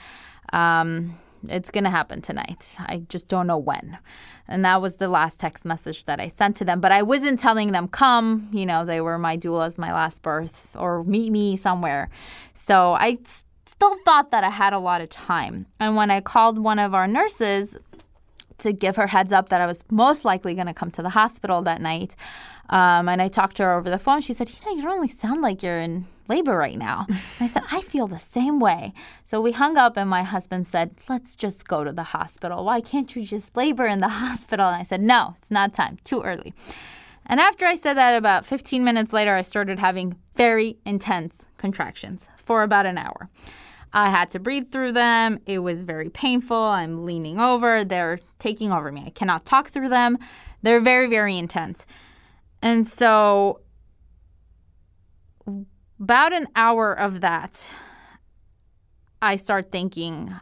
um, it's going to happen tonight. I just don't know when. And that was the last text message that I sent to them. But I wasn't telling them, come, you know, they were my doulas, my last birth, or meet me somewhere. So I still thought that I had a lot of time. And when I called one of our nurses to give her heads up that I was most likely going to come to the hospital that night, um, and I talked to her over the phone, she said, you know, you don't really sound like you're in labor right now. And I said, I feel the same way. So we hung up and my husband said, let's just go to the hospital. Why can't you just labor in the hospital? And I said, no, it's not time. Too early. And after I said that, about fifteen minutes later, I started having very intense contractions for about an hour. I had to breathe through them. It was very painful. I'm leaning over. They're taking over me. I cannot talk through them. They're very, very intense. And so about an hour of that, I start thinking,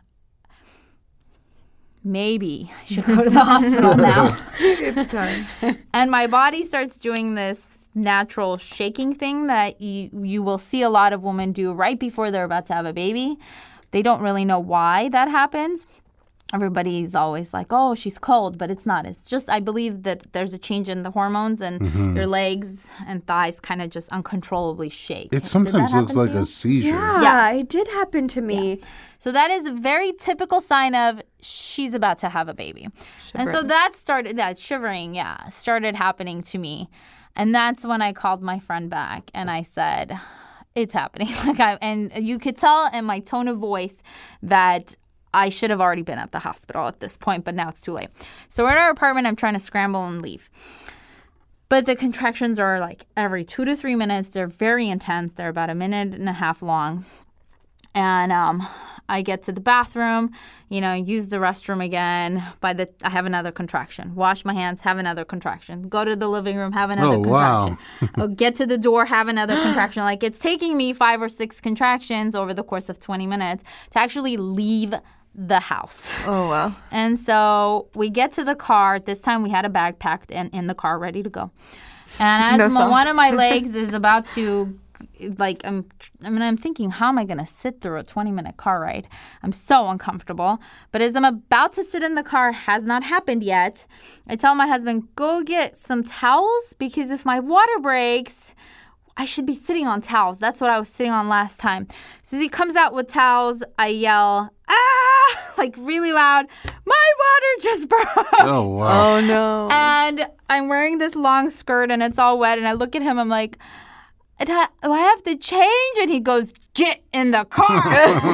maybe I should go to the hospital now. It's time. And my body starts doing this natural shaking thing that you, you will see a lot of women do right before they're about to have a baby. They don't really know why that happens. Everybody's always like, oh, she's cold, but it's not. It's just, I believe that there's a change in the hormones and mm-hmm. your legs and thighs kind of just uncontrollably shake. It sometimes looks like a seizure. Yeah, yeah, it did happen to me. Yeah. So that is a very typical sign of she's about to have a baby. Shivering. And so that started, that shivering, yeah, started happening to me. And that's when I called my friend back and I said, it's happening. Like I, and you could tell in my tone of voice that I should have already been at the hospital at this point, but now it's too late. So we're in our apartment. I'm trying to scramble and leave. But the contractions are like every two to three minutes. They're very intense. They're about a minute and a half long. And um, I get to the bathroom, you know, use the restroom again. By the, I have another contraction. Wash my hands, have another contraction. Go to the living room, have another oh, contraction. Wow. oh, get to the door, have another contraction. Like it's taking me five or six contractions over the course of twenty minutes to actually leave the house. Oh, wow. And so we get to the car. This time we had a bag packed and in the car ready to go. And as No my, one of my legs is about to, like, I'm, I mean, I'm thinking, how am I going to sit through a twenty-minute car ride? I'm so uncomfortable. But as I'm about to sit in the car, has not happened yet, I tell my husband, go get some towels, because if my water breaks, I should be sitting on towels. That's what I was sitting on last time. So as he comes out with towels, I yell, ah! ah, like really loud. My water just broke. Oh, wow. Oh no. And I'm wearing this long skirt and it's all wet. And I look at him, I'm like, do I have to change? And he goes, get in the car.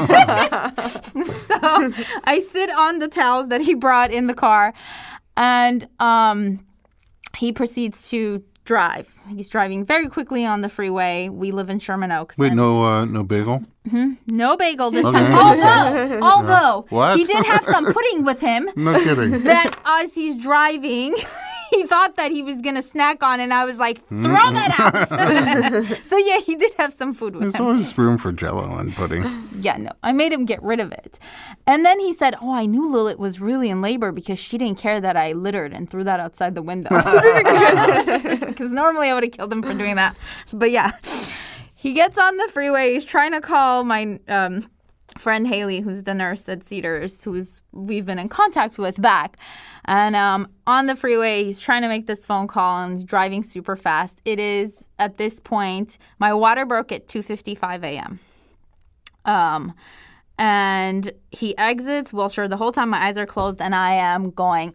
So I sit on the towels that he brought in the car. And um, he proceeds to drive. He's driving very quickly on the freeway. We live in Sherman Oaks. Wait, no uh, no bagel? No bagel this Okay. time. Although, although What? he did have some pudding with him. No kidding. That as he's driving, he thought that he was going to snack on, and I was like, throw that out. So, yeah, he did have some food with There's him. always room for Jell-O and pudding. Yeah, no, I made him get rid of it. And then he said, oh, I knew Lilith was really in labor because she didn't care that I littered and threw that outside the window. Because normally I would have killed him for doing that. But, yeah, he gets on the freeway. He's trying to call my um, friend Haley, who's the nurse at Cedars, who's we've been in contact with, back. And um, on the freeway, he's trying to make this phone call and he's driving super fast. It is, at this point, my water broke at two fifty-five a.m. Um, and he exits Wilshire. The whole time my eyes are closed and I am going,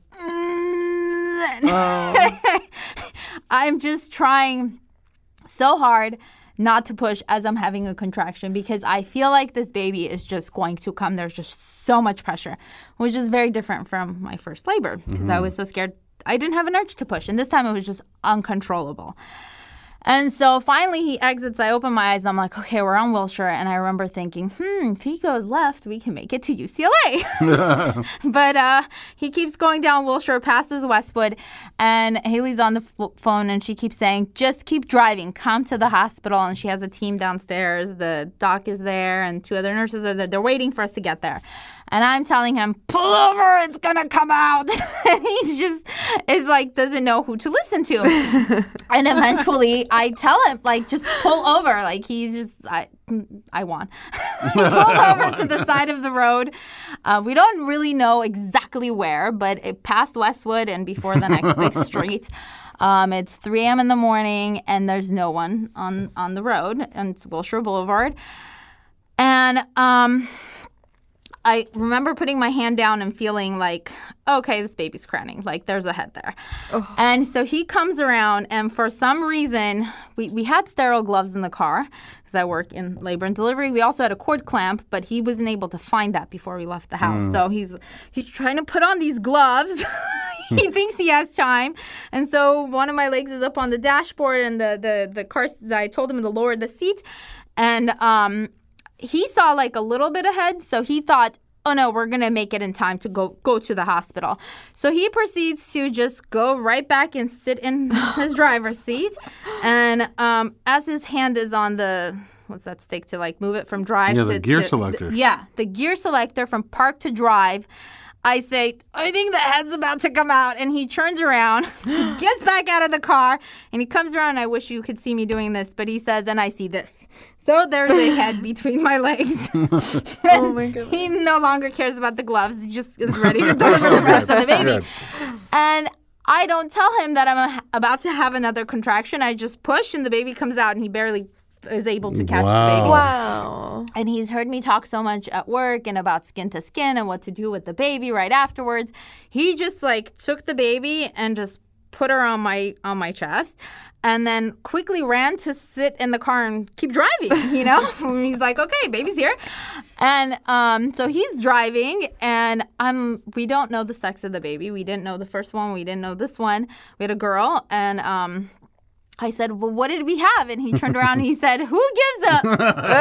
oh. I'm just trying so hard not to push as I'm having a contraction because I feel like this baby is just going to come. There's just so much pressure, which is very different from my first labor because mm-hmm. I was so scared. I didn't have an urge to push. And this time it was just uncontrollable. And so finally he exits. I open my eyes and I'm like, okay, we're on Wilshire. And I remember thinking, hmm, if he goes left, we can make it to U C L A. But uh, he keeps going down Wilshire, passes Westwood. And Haley's on the f- phone and she keeps saying, just keep driving. Come to the hospital. And she has a team downstairs. The doc is there and two other nurses are there. They're waiting for us to get there. And I'm telling him, pull over, it's going to come out. And he's just, is like, doesn't know who to listen to. And eventually I tell him, like, just pull over. Like, he's just, I, I won. He pulled over to the side of the road. Uh, we don't really know exactly where, but it passed Westwood and before the next big street. Um, it's three a.m. in the morning and there's no one on, on the road. And it's Wilshire Boulevard. And, um... I remember putting my hand down and feeling like, okay, this baby's crowning. Like, there's a head there. Oh. And so he comes around, and for some reason, we, we had sterile gloves in the car because I work in labor and delivery. We also had a cord clamp, but he wasn't able to find that before we left the house. Mm. So he's he's trying to put on these gloves. He thinks he has time. And so one of my legs is up on the dashboard, and the, the, the car, I told him to lower the seat. And um. He saw like a little bit ahead, so he thought, oh no, we're going to make it in time to go go to the hospital. So he proceeds to just go right back and sit in his driver's seat. And um, as his hand is on the, what's that stick to like move it from drive yeah, to... the gear to, selector. The, yeah, the gear selector from park to drive. I say, I think the head's about to come out. And he turns around, gets back out of the car, and he comes around. And I wish you could see me doing this, but he says, and I see this. So there's a head between my legs. Oh, my God. He no longer cares about the gloves. He just is ready to deliver the rest of the baby. And I don't tell him that I'm a, about to have another contraction. I just push, and the baby comes out, and he barely is able to catch wow. the baby. Wow. And he's heard me talk so much at work and about skin to skin and what to do with the baby right afterwards. He just like took the baby and just put her on my on my chest and then quickly ran to sit in the car and keep driving, you know? He's like, okay, baby's here. And um, so he's driving and I'm we don't know the sex of the baby. We didn't know the first one. We didn't know this one. We had a girl and um I said, well, what did we have? And he turned around and he said, who gives up?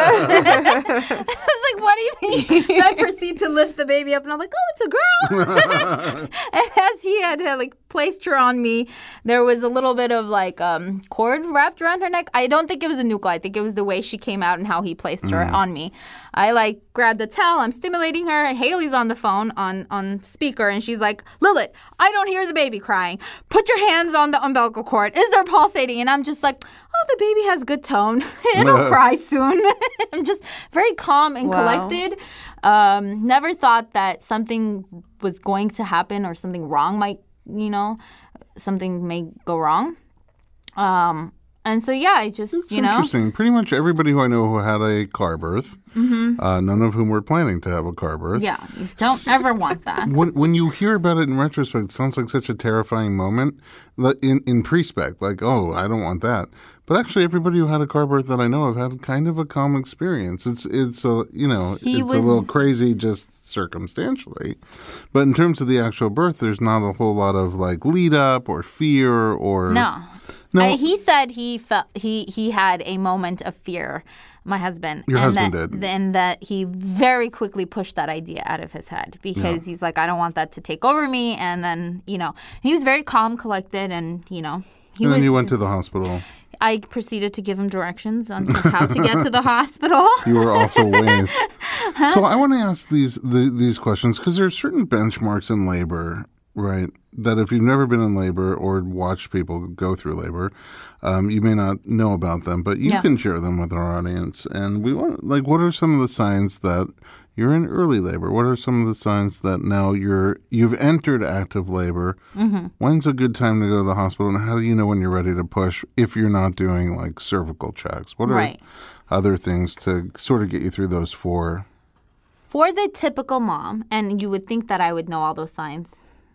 I was like, what do you mean? So I proceed to lift the baby up and I'm like, oh, it's a girl. And as he had uh, like placed her on me, there was a little bit of like um, cord wrapped around her neck. I don't think it was a nucleus. I think it was the way she came out and how he placed her mm. on me. I like grabbed the towel. I'm stimulating her. Haley's on the phone on, on speaker and she's like, Lilith, I don't hear the baby crying. Put your hands on the umbilical cord. Is there pulsating? And I'm just like, oh, the baby has good tone. It'll cry soon. I'm just very calm and wow. collected. Um, never thought that something was going to happen or something wrong might, you know, something may go wrong. Um, And so, yeah, I just, It's you know. interesting. Pretty much everybody who I know who had a car birth, mm-hmm. uh, none of whom were planning to have a car birth. Yeah, you don't ever want that. When, when you hear about it in retrospect, it sounds like such a terrifying moment in, in pre-spec, like, oh, I don't want that. But actually, everybody who had a car birth that I know of had kind of a calm experience. It's, it's a, you know, He it's was- a little crazy just circumstantially. But in terms of the actual birth, there's not a whole lot of, like, lead up or fear or... No. No. Uh, he said he felt he he had a moment of fear, my husband. Your and husband that, did. And that he very quickly pushed that idea out of his head because he's like, I don't want that to take over me. And then, you know, he was very calm, collected, and, you know. He And then was, you went to the hospital. I proceeded to give him directions on how to get to the hospital. You were also ways. So I want to ask these the, these questions because there are certain benchmarks in labor, right? That if you've never been in labor or watched people go through labor, um, you may not know about them, but you Yeah. can share them with our audience. And we want, like, what are some of the signs that you're in early labor? What are some of the signs that now you're you've entered active labor? Mm-hmm. When's a good time to go to the hospital, and how do you know when you're ready to push if you're not doing like cervical checks? What are Right. other things to sort of get you through those four? For the typical mom, and you would think that I would know all those signs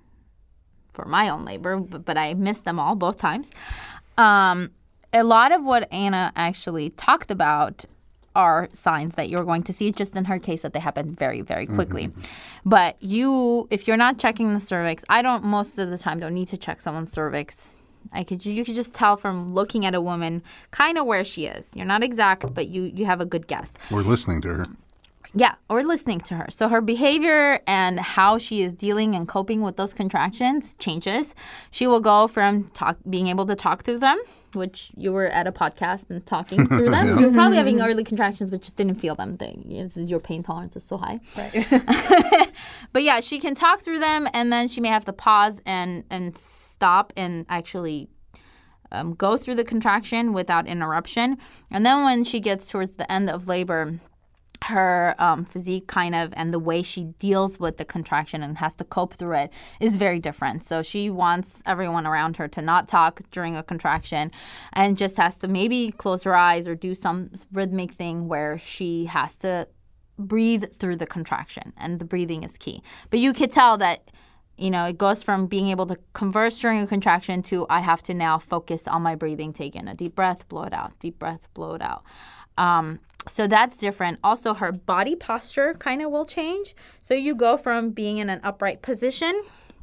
for my own labor, but, but I missed them all both times. Um, a lot of what Anna actually talked about are signs that you're going to see, just in her case that they happen very, very quickly. Mm-hmm. But you, if you're not checking the cervix, I don't most of the time don't need to check someone's cervix. I could you could just tell from looking at a woman kind of where she is. You're not exact, but you you have a good guess. We're listening to her. Yeah, or listening to her. So her behavior and how she is dealing and coping with those contractions changes. She will go from talk, being able to talk through them, which you were at a podcast and talking through them. Yeah. You were probably having early contractions, but just didn't feel them. They, your pain tolerance is so high. Right. But yeah, she can talk through them, and then she may have to pause and, and stop and actually um, go through the contraction without interruption. And then when she gets towards the end of labor, her um, physique kind of and the way she deals with the contraction and has to cope through it is very different. So she wants everyone around her to not talk during a contraction and just has to maybe close her eyes or do some rhythmic thing where she has to breathe through the contraction, and the breathing is key. But you could tell that, you know, it goes from being able to converse during a contraction to I have to now focus on my breathing, take in a deep breath, blow it out, deep breath, blow it out. Um, so that's different. Also, her body posture kind of will change. So you go from being in an upright position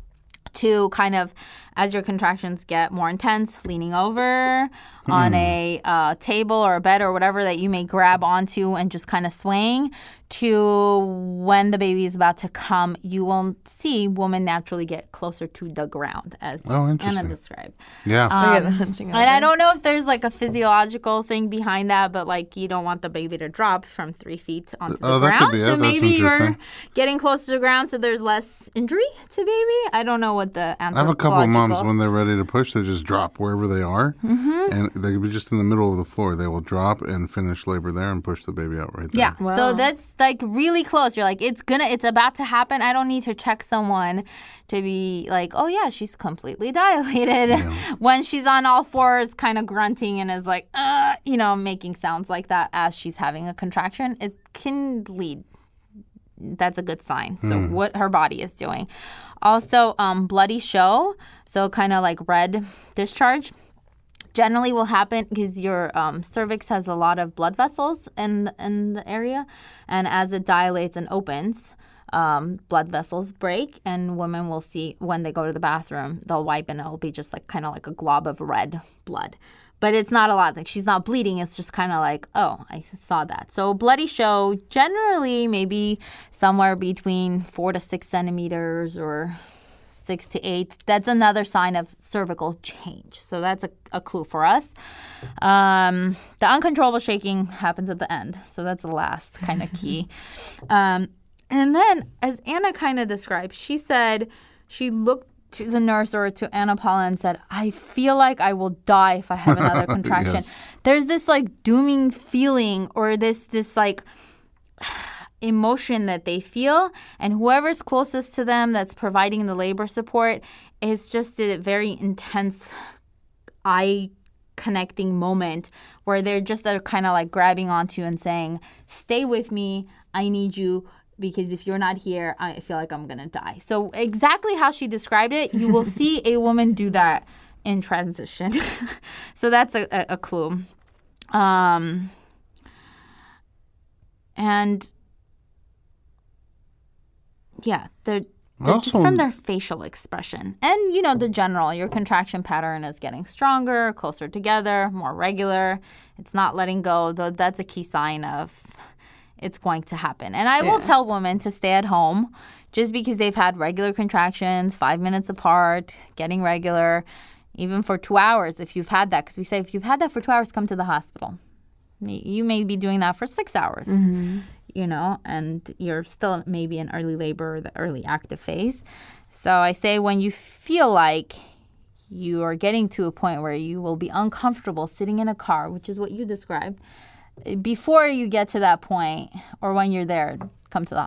to kind of, as your contractions get more intense, leaning over hmm. on a uh, table or a bed or whatever that you may grab onto and just kind of swaying, to when the baby is about to come, you will see women naturally get closer to the ground, as oh, Anna described. Yeah. Um, the hunching and I don't know if there's like a physiological thing behind that, but like you don't want the baby to drop from three feet onto the oh, that ground. could be it. So That's maybe you're interesting. getting closer to the ground so there's less injury to baby. I don't know what the I have a couple of moms anthropological- when they're ready to push, they just drop wherever they are, mm-hmm. and they could be just in the middle of the floor. They will drop and finish labor there and push the baby out right there. Yeah, Wow. so that's like really close. You're like, it's gonna, it's about to happen. I don't need to check someone to be like, oh yeah, she's completely dilated. Yeah. When she's on all fours, kind of grunting and is like, uh, you know, making sounds like that as she's having a contraction, it can lead. That's a good sign. So Mm. what her body is doing. Also, um, bloody show. So kind of like red discharge. Generally will happen because your um, cervix has a lot of blood vessels in, in the area. And as it dilates and opens, um, blood vessels break. And women will see when they go to the bathroom, they'll wipe and it'll be just like kind of like a glob of red blood. But it's not a lot. Like she's not bleeding. It's just kind of like, oh, I saw that. So bloody show, generally maybe somewhere between four to six centimeters or six to eight. That's another sign of cervical change. So that's a, a clue for us. Um, the uncontrollable shaking happens at the end. So that's the last kind of key. Um, and then, as Anna kind of described, she said she looked to the nurse or to Anna Paula and said, I feel like I will die if I have another contraction. Yes. There's this like dooming feeling or this this like emotion that they feel, and whoever's closest to them that's providing the labor support is just a very intense eye connecting moment where they're just uh, kind of like grabbing onto you and saying, stay with me, I need you, because if you're not here, I feel like I'm going to die. So exactly how she described it, you will see a woman do that in transition. So that's a, a, a clue. Um, and yeah, they're, they're just from their facial expression. And, you know, the general, your contraction pattern is getting stronger, closer together, more regular. It's not letting go, though that's a key sign of it's going to happen. And I yeah. will tell women to stay at home just because they've had regular contractions, five minutes apart, getting regular, even for two hours if you've had that. Because we say if you've had that for two hours, come to the hospital. You may be doing that for six hours. Mm-hmm. You know, and you're still maybe in early labor, the early active phase. So I say when you feel like you are getting to a point where you will be uncomfortable sitting in a car, which is what you described, before you get to that point or when you're there, come to the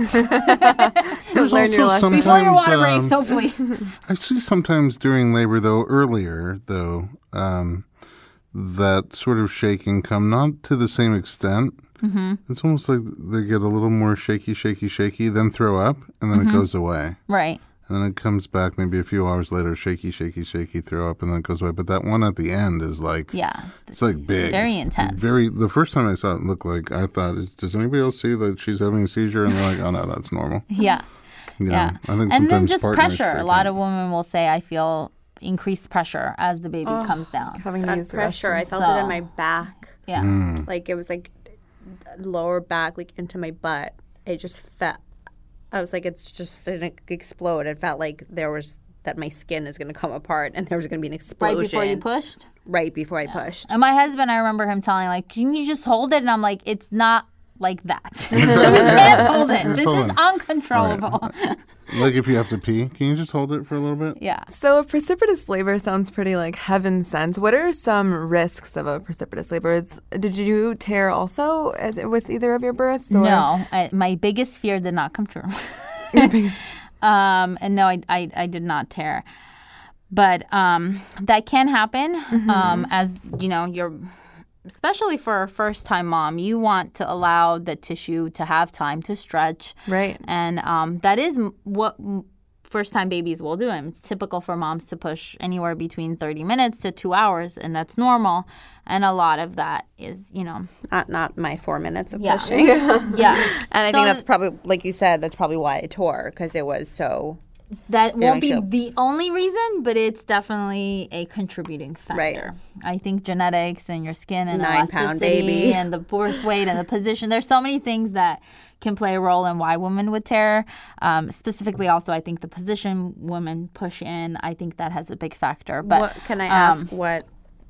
hospital. Learn your lesson. Before your water um, breaks, hopefully. I see sometimes during labor, though, earlier, though, um, that sort of shaking come not to the same extent. Mm-hmm. It's almost like they get a little more shaky, shaky, shaky, then throw up, and then mm-hmm. it goes away. Right. And then it comes back maybe a few hours later, shaky, shaky, shaky, throw up, and then it goes away. But that one at the end is like, yeah, it's like big. Very intense. Very. The first time I saw it look like, I thought, does anybody else see that she's having a seizure? And they're like, oh, no, that's normal. Yeah. You know, yeah. I think and then just pressure. A lot of women will say, I feel increased pressure as the baby oh, comes down. Having to use the pressure. restroom. I felt so, it in my back. Yeah. Mm. Like it was like lower back, like into my butt. It just felt. I was like, it's just going to explode. It felt like there was that my skin is going to come apart and there was going to be an explosion. Right before you pushed? Right before yeah. I pushed. And my husband, I remember him telling, like, can you just hold it? And I'm like, it's not like that. We can't hold it. This is uncontrollable. Right. Like if you have to pee, can you just hold it for a little bit? Yeah. So a precipitous labor sounds pretty like heaven sent. What are some risks of a precipitous labor? Is, did you tear also at, with either of your births? Or? No. I, my biggest fear did not come true. um, and no, I, I, I did not tear. But um, that can happen mm-hmm. um, as, you know, you're... Especially for a first-time mom, you want to allow the tissue to have time to stretch. Right. And um, that is what first-time babies will do. And it's typical for moms to push anywhere between thirty minutes to two hours, and that's normal. And a lot of that is, you know... Not not my four minutes of yeah. pushing. yeah. And I so, think that's probably, like you said, that's probably why I tore, because it was so... That won't be the only reason, but it's definitely a contributing factor. Right. I think genetics and your skin and Nine pound baby and the birth weight and the position. There's so many things that can play a role in why women would tear. Um, specifically, also, I think the position women push in. I think that has a big factor. But what, can I ask um, what,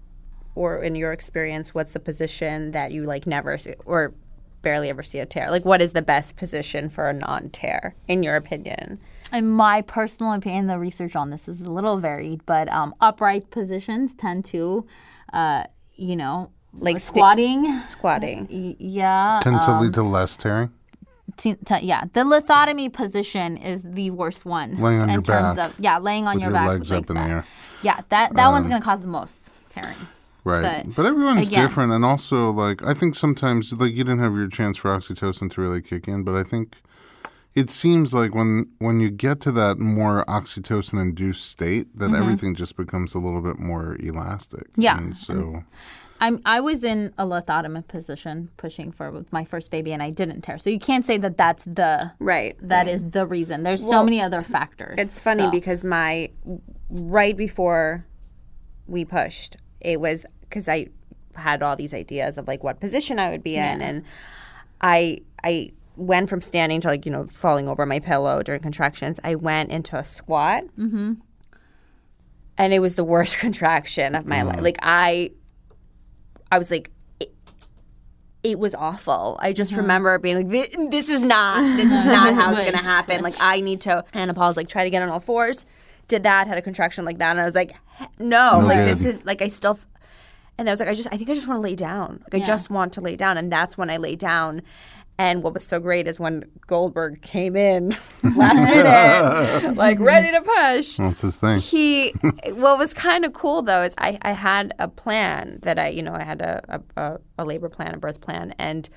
or in your experience, what's the position that you like never see, or barely ever see a tear? Like, what is the best position for a non-tear, in your opinion? In my personal opinion, the research on this is a little varied, but um, upright positions tend to, uh, you know, like squatting. St- squatting. Y- yeah. Tends um, to lead to less tearing? T- t- yeah. The lithotomy position is the worst one. Laying on in your terms back. Of, yeah, laying on with your, your back. legs with up in back. the air. Yeah, that, that um, one's going to cause the most tearing. Right. But, but everyone's again, different. And also, like, I think sometimes, like, you didn't have your chance for oxytocin to really kick in, but I think it seems like when when you get to that more oxytocin-induced state, that mm-hmm. everything just becomes a little bit more elastic. Yeah. And so... I'm, I was in a lithotomy position pushing for with my first baby, and I didn't tear. So you can't say that that's the... Right. That is the reason. There's well, so many other factors. It's funny so. because my... Right before we pushed, it was... Because I had all these ideas of, like, what position I would be in, yeah. and I... I went from standing to, like, you know, falling over my pillow during contractions. I went into a squat. Mm-hmm. And it was the worst contraction of my mm. life. Like, I, I was like, it, it was awful. I just mm-hmm. remember being like, this, this is not, this is not how it's going to happen. Like, I need to, Anna Paul's like, try to get on all fours. Did that, had a contraction like that. And I was like, no, no like, good. this is, like, I still, and I was like, I just, I think I just want to lay down. Like, yeah. I just want to lay down. And that's when I lay down. And what was so great is when Goldberg came in last minute, like ready to push. What's his thing? He, what was kind of cool though is I, I had a plan that I, you know, I had a, a, a labor plan, a birth plan, and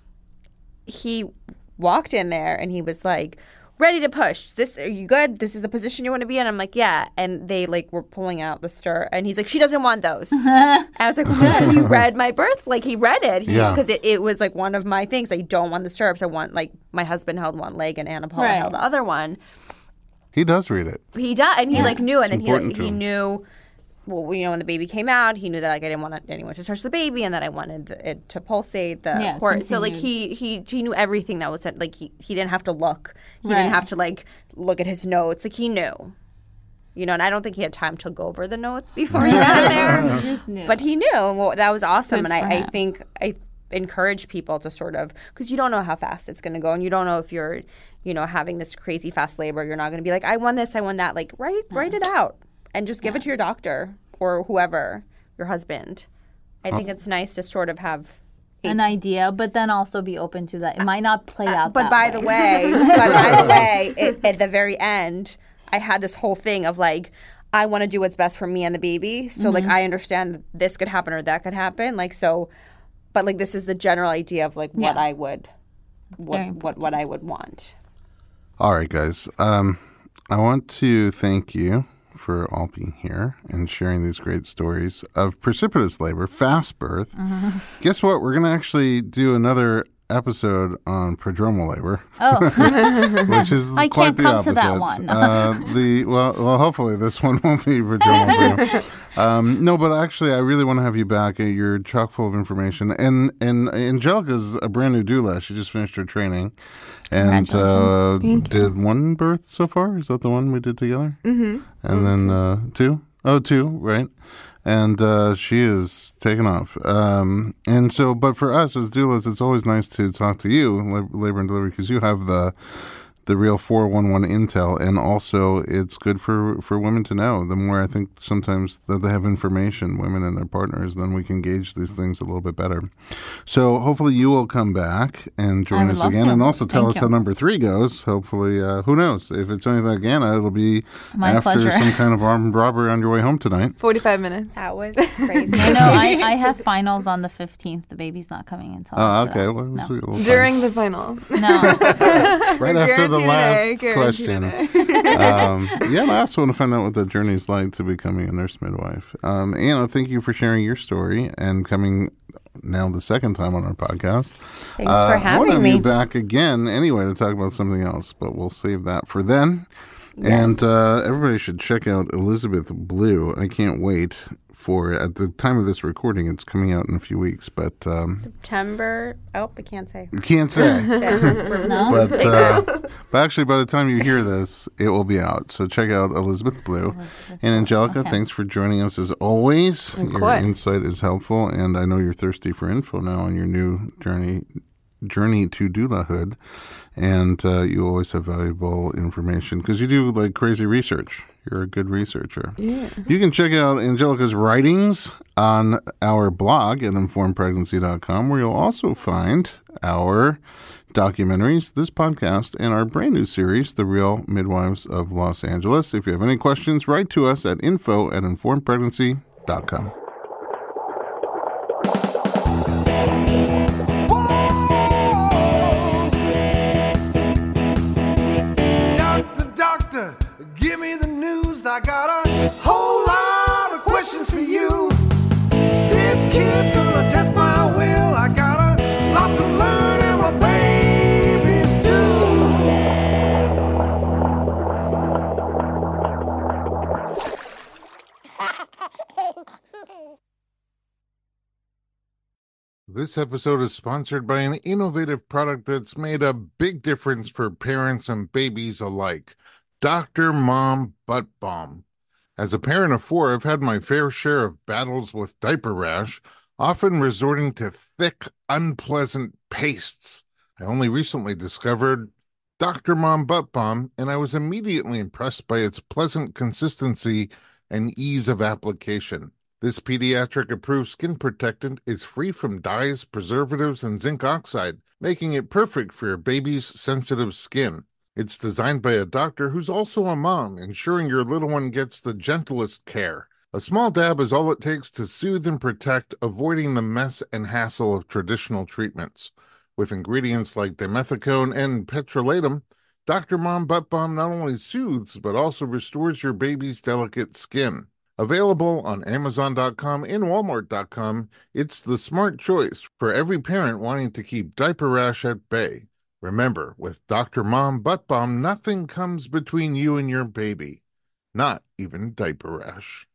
he walked in there and he was like, ready to push. This, are you good? This is the position you want to be in? I'm like, yeah. And they like were pulling out the stir, and he's like, she doesn't want those. And I was like, well, you read my birth? Like he read it. He, Yeah. Because it, it was like one of my things. I don't want the stirrups. I want, like, my husband held one leg and Anna Paula Right. held the other one. He does read it. He does, and he like knew, and then he important like, to he him. knew. Well, you know, when the baby came out, he knew that like I didn't want anyone to touch the baby, and that I wanted it to pulsate the Yeah, cord. So like continued. he he he knew everything that was like he he didn't have to look. He Right. didn't have to like look at his notes. Like he knew, you know. And I don't think he had time to go over the notes before he got there. You just knew. But he knew. Well, that was awesome, Good and for I, I him. think I encourage people to sort of, because you don't know how fast it's going to go, and you don't know if you're, you know, having this crazy fast labor. You're not going to be like, I won this, I won that. Like write write it out and just give it to your doctor or whoever, your husband. I think it's nice to sort of have. an idea, but then also be open to that. It might not play out But that by way. the way, but by the way, it, at the very end, I had this whole thing of like, I want to do what's best for me and the baby. So like, I understand this could happen or that could happen. Like so, but like this is the general idea of like what Yeah. I would, what Very what what I would want. All right, guys. Um, I want to thank you for all being here and sharing these great stories of precipitous labor, fast birth. Mm-hmm. Guess what? We're going to actually do another episode on prodromal labor, Oh, which is I quite can't the come opposite. to that one. uh, the well, well, hopefully this one won't be prodromal for you. Um, no, but actually, I really want to have you back. Uh, You're chock full of information, and and Angelica's a brand new doula. She just finished her training, and uh, did one birth so far. Is that the one we did together? Mm-hmm. And then uh, two. Oh, two, right? And uh, she is taking off. Um, and so, but for us as doulas, it's always nice to talk to you, lab- labor and delivery, because you have the the real four one one intel, and also it's good for, for women to know. The more I think sometimes that they have information, women and their partners, then we can gauge these things a little bit better. So hopefully you will come back and I join would us love again, to. and also tell Thank us how you. number three goes. Hopefully, uh, who knows? If it's anything like Anna, it'll be My after pleasure. some kind of armed robbery on your way home tonight. forty-five minutes. That was crazy. I know. I, I have finals on the fifteenth. The baby's not coming until. Oh, after okay. that. Well, No. it's a little fun. During the final. No. right after the Guaranteed last an A, guaranteed question. um, yeah, I also want to find out what the journey is like to becoming a nurse midwife. Um, Anna, thank you for sharing your story and coming now the second time on our podcast. Thanks Uh, for I want to having have me. you back again anyway to talk about something else, but we'll save that for then. And uh, everybody should check out Elizabeth Blue. I can't wait for, at the time of this recording, it's coming out in a few weeks, but um, September. Oh, I can't say. can't say. No. But, uh, but actually, by the time you hear this, it will be out. So check out Elizabeth Blue. And Angelica, thanks for joining us as always. Your course. insight is helpful, and I know you're thirsty for info now on your new journey journey to doulahood. And uh, you always have valuable information because you do like crazy research. You're a good researcher. Yeah. You can check out Angelica's writings on our blog at informed pregnancy dot com, where you'll also find our documentaries, this podcast, and our brand new series, The Real Midwives of Los Angeles. If you have any questions, write to us at info at informed pregnancy dot com. Doctor, doctor, give me the news. I got a whole lot of questions for you. This kid's gonna test my will. I got a lot to learn, and my baby's due. This episode is sponsored by an innovative product that's made a big difference for parents and babies alike. Doctor Mom Butt Balm. As a parent of four, I've had my fair share of battles with diaper rash, often resorting to thick, unpleasant pastes. I only recently discovered Doctor Mom Butt Balm, and I was immediately impressed by its pleasant consistency and ease of application. This pediatric-approved skin protectant is free from dyes, preservatives, and zinc oxide, making it perfect for your baby's sensitive skin. It's designed by a doctor who's also a mom, ensuring your little one gets the gentlest care. A small dab is all it takes to soothe and protect, avoiding the mess and hassle of traditional treatments. With ingredients like dimethicone and petrolatum, Doctor Mom Butt Balm not only soothes, but also restores your baby's delicate skin. Available on Amazon dot com and Walmart dot com, it's the smart choice for every parent wanting to keep diaper rash at bay. Remember, with Doctor Mom Butt Balm, nothing comes between you and your baby. Not even diaper rash.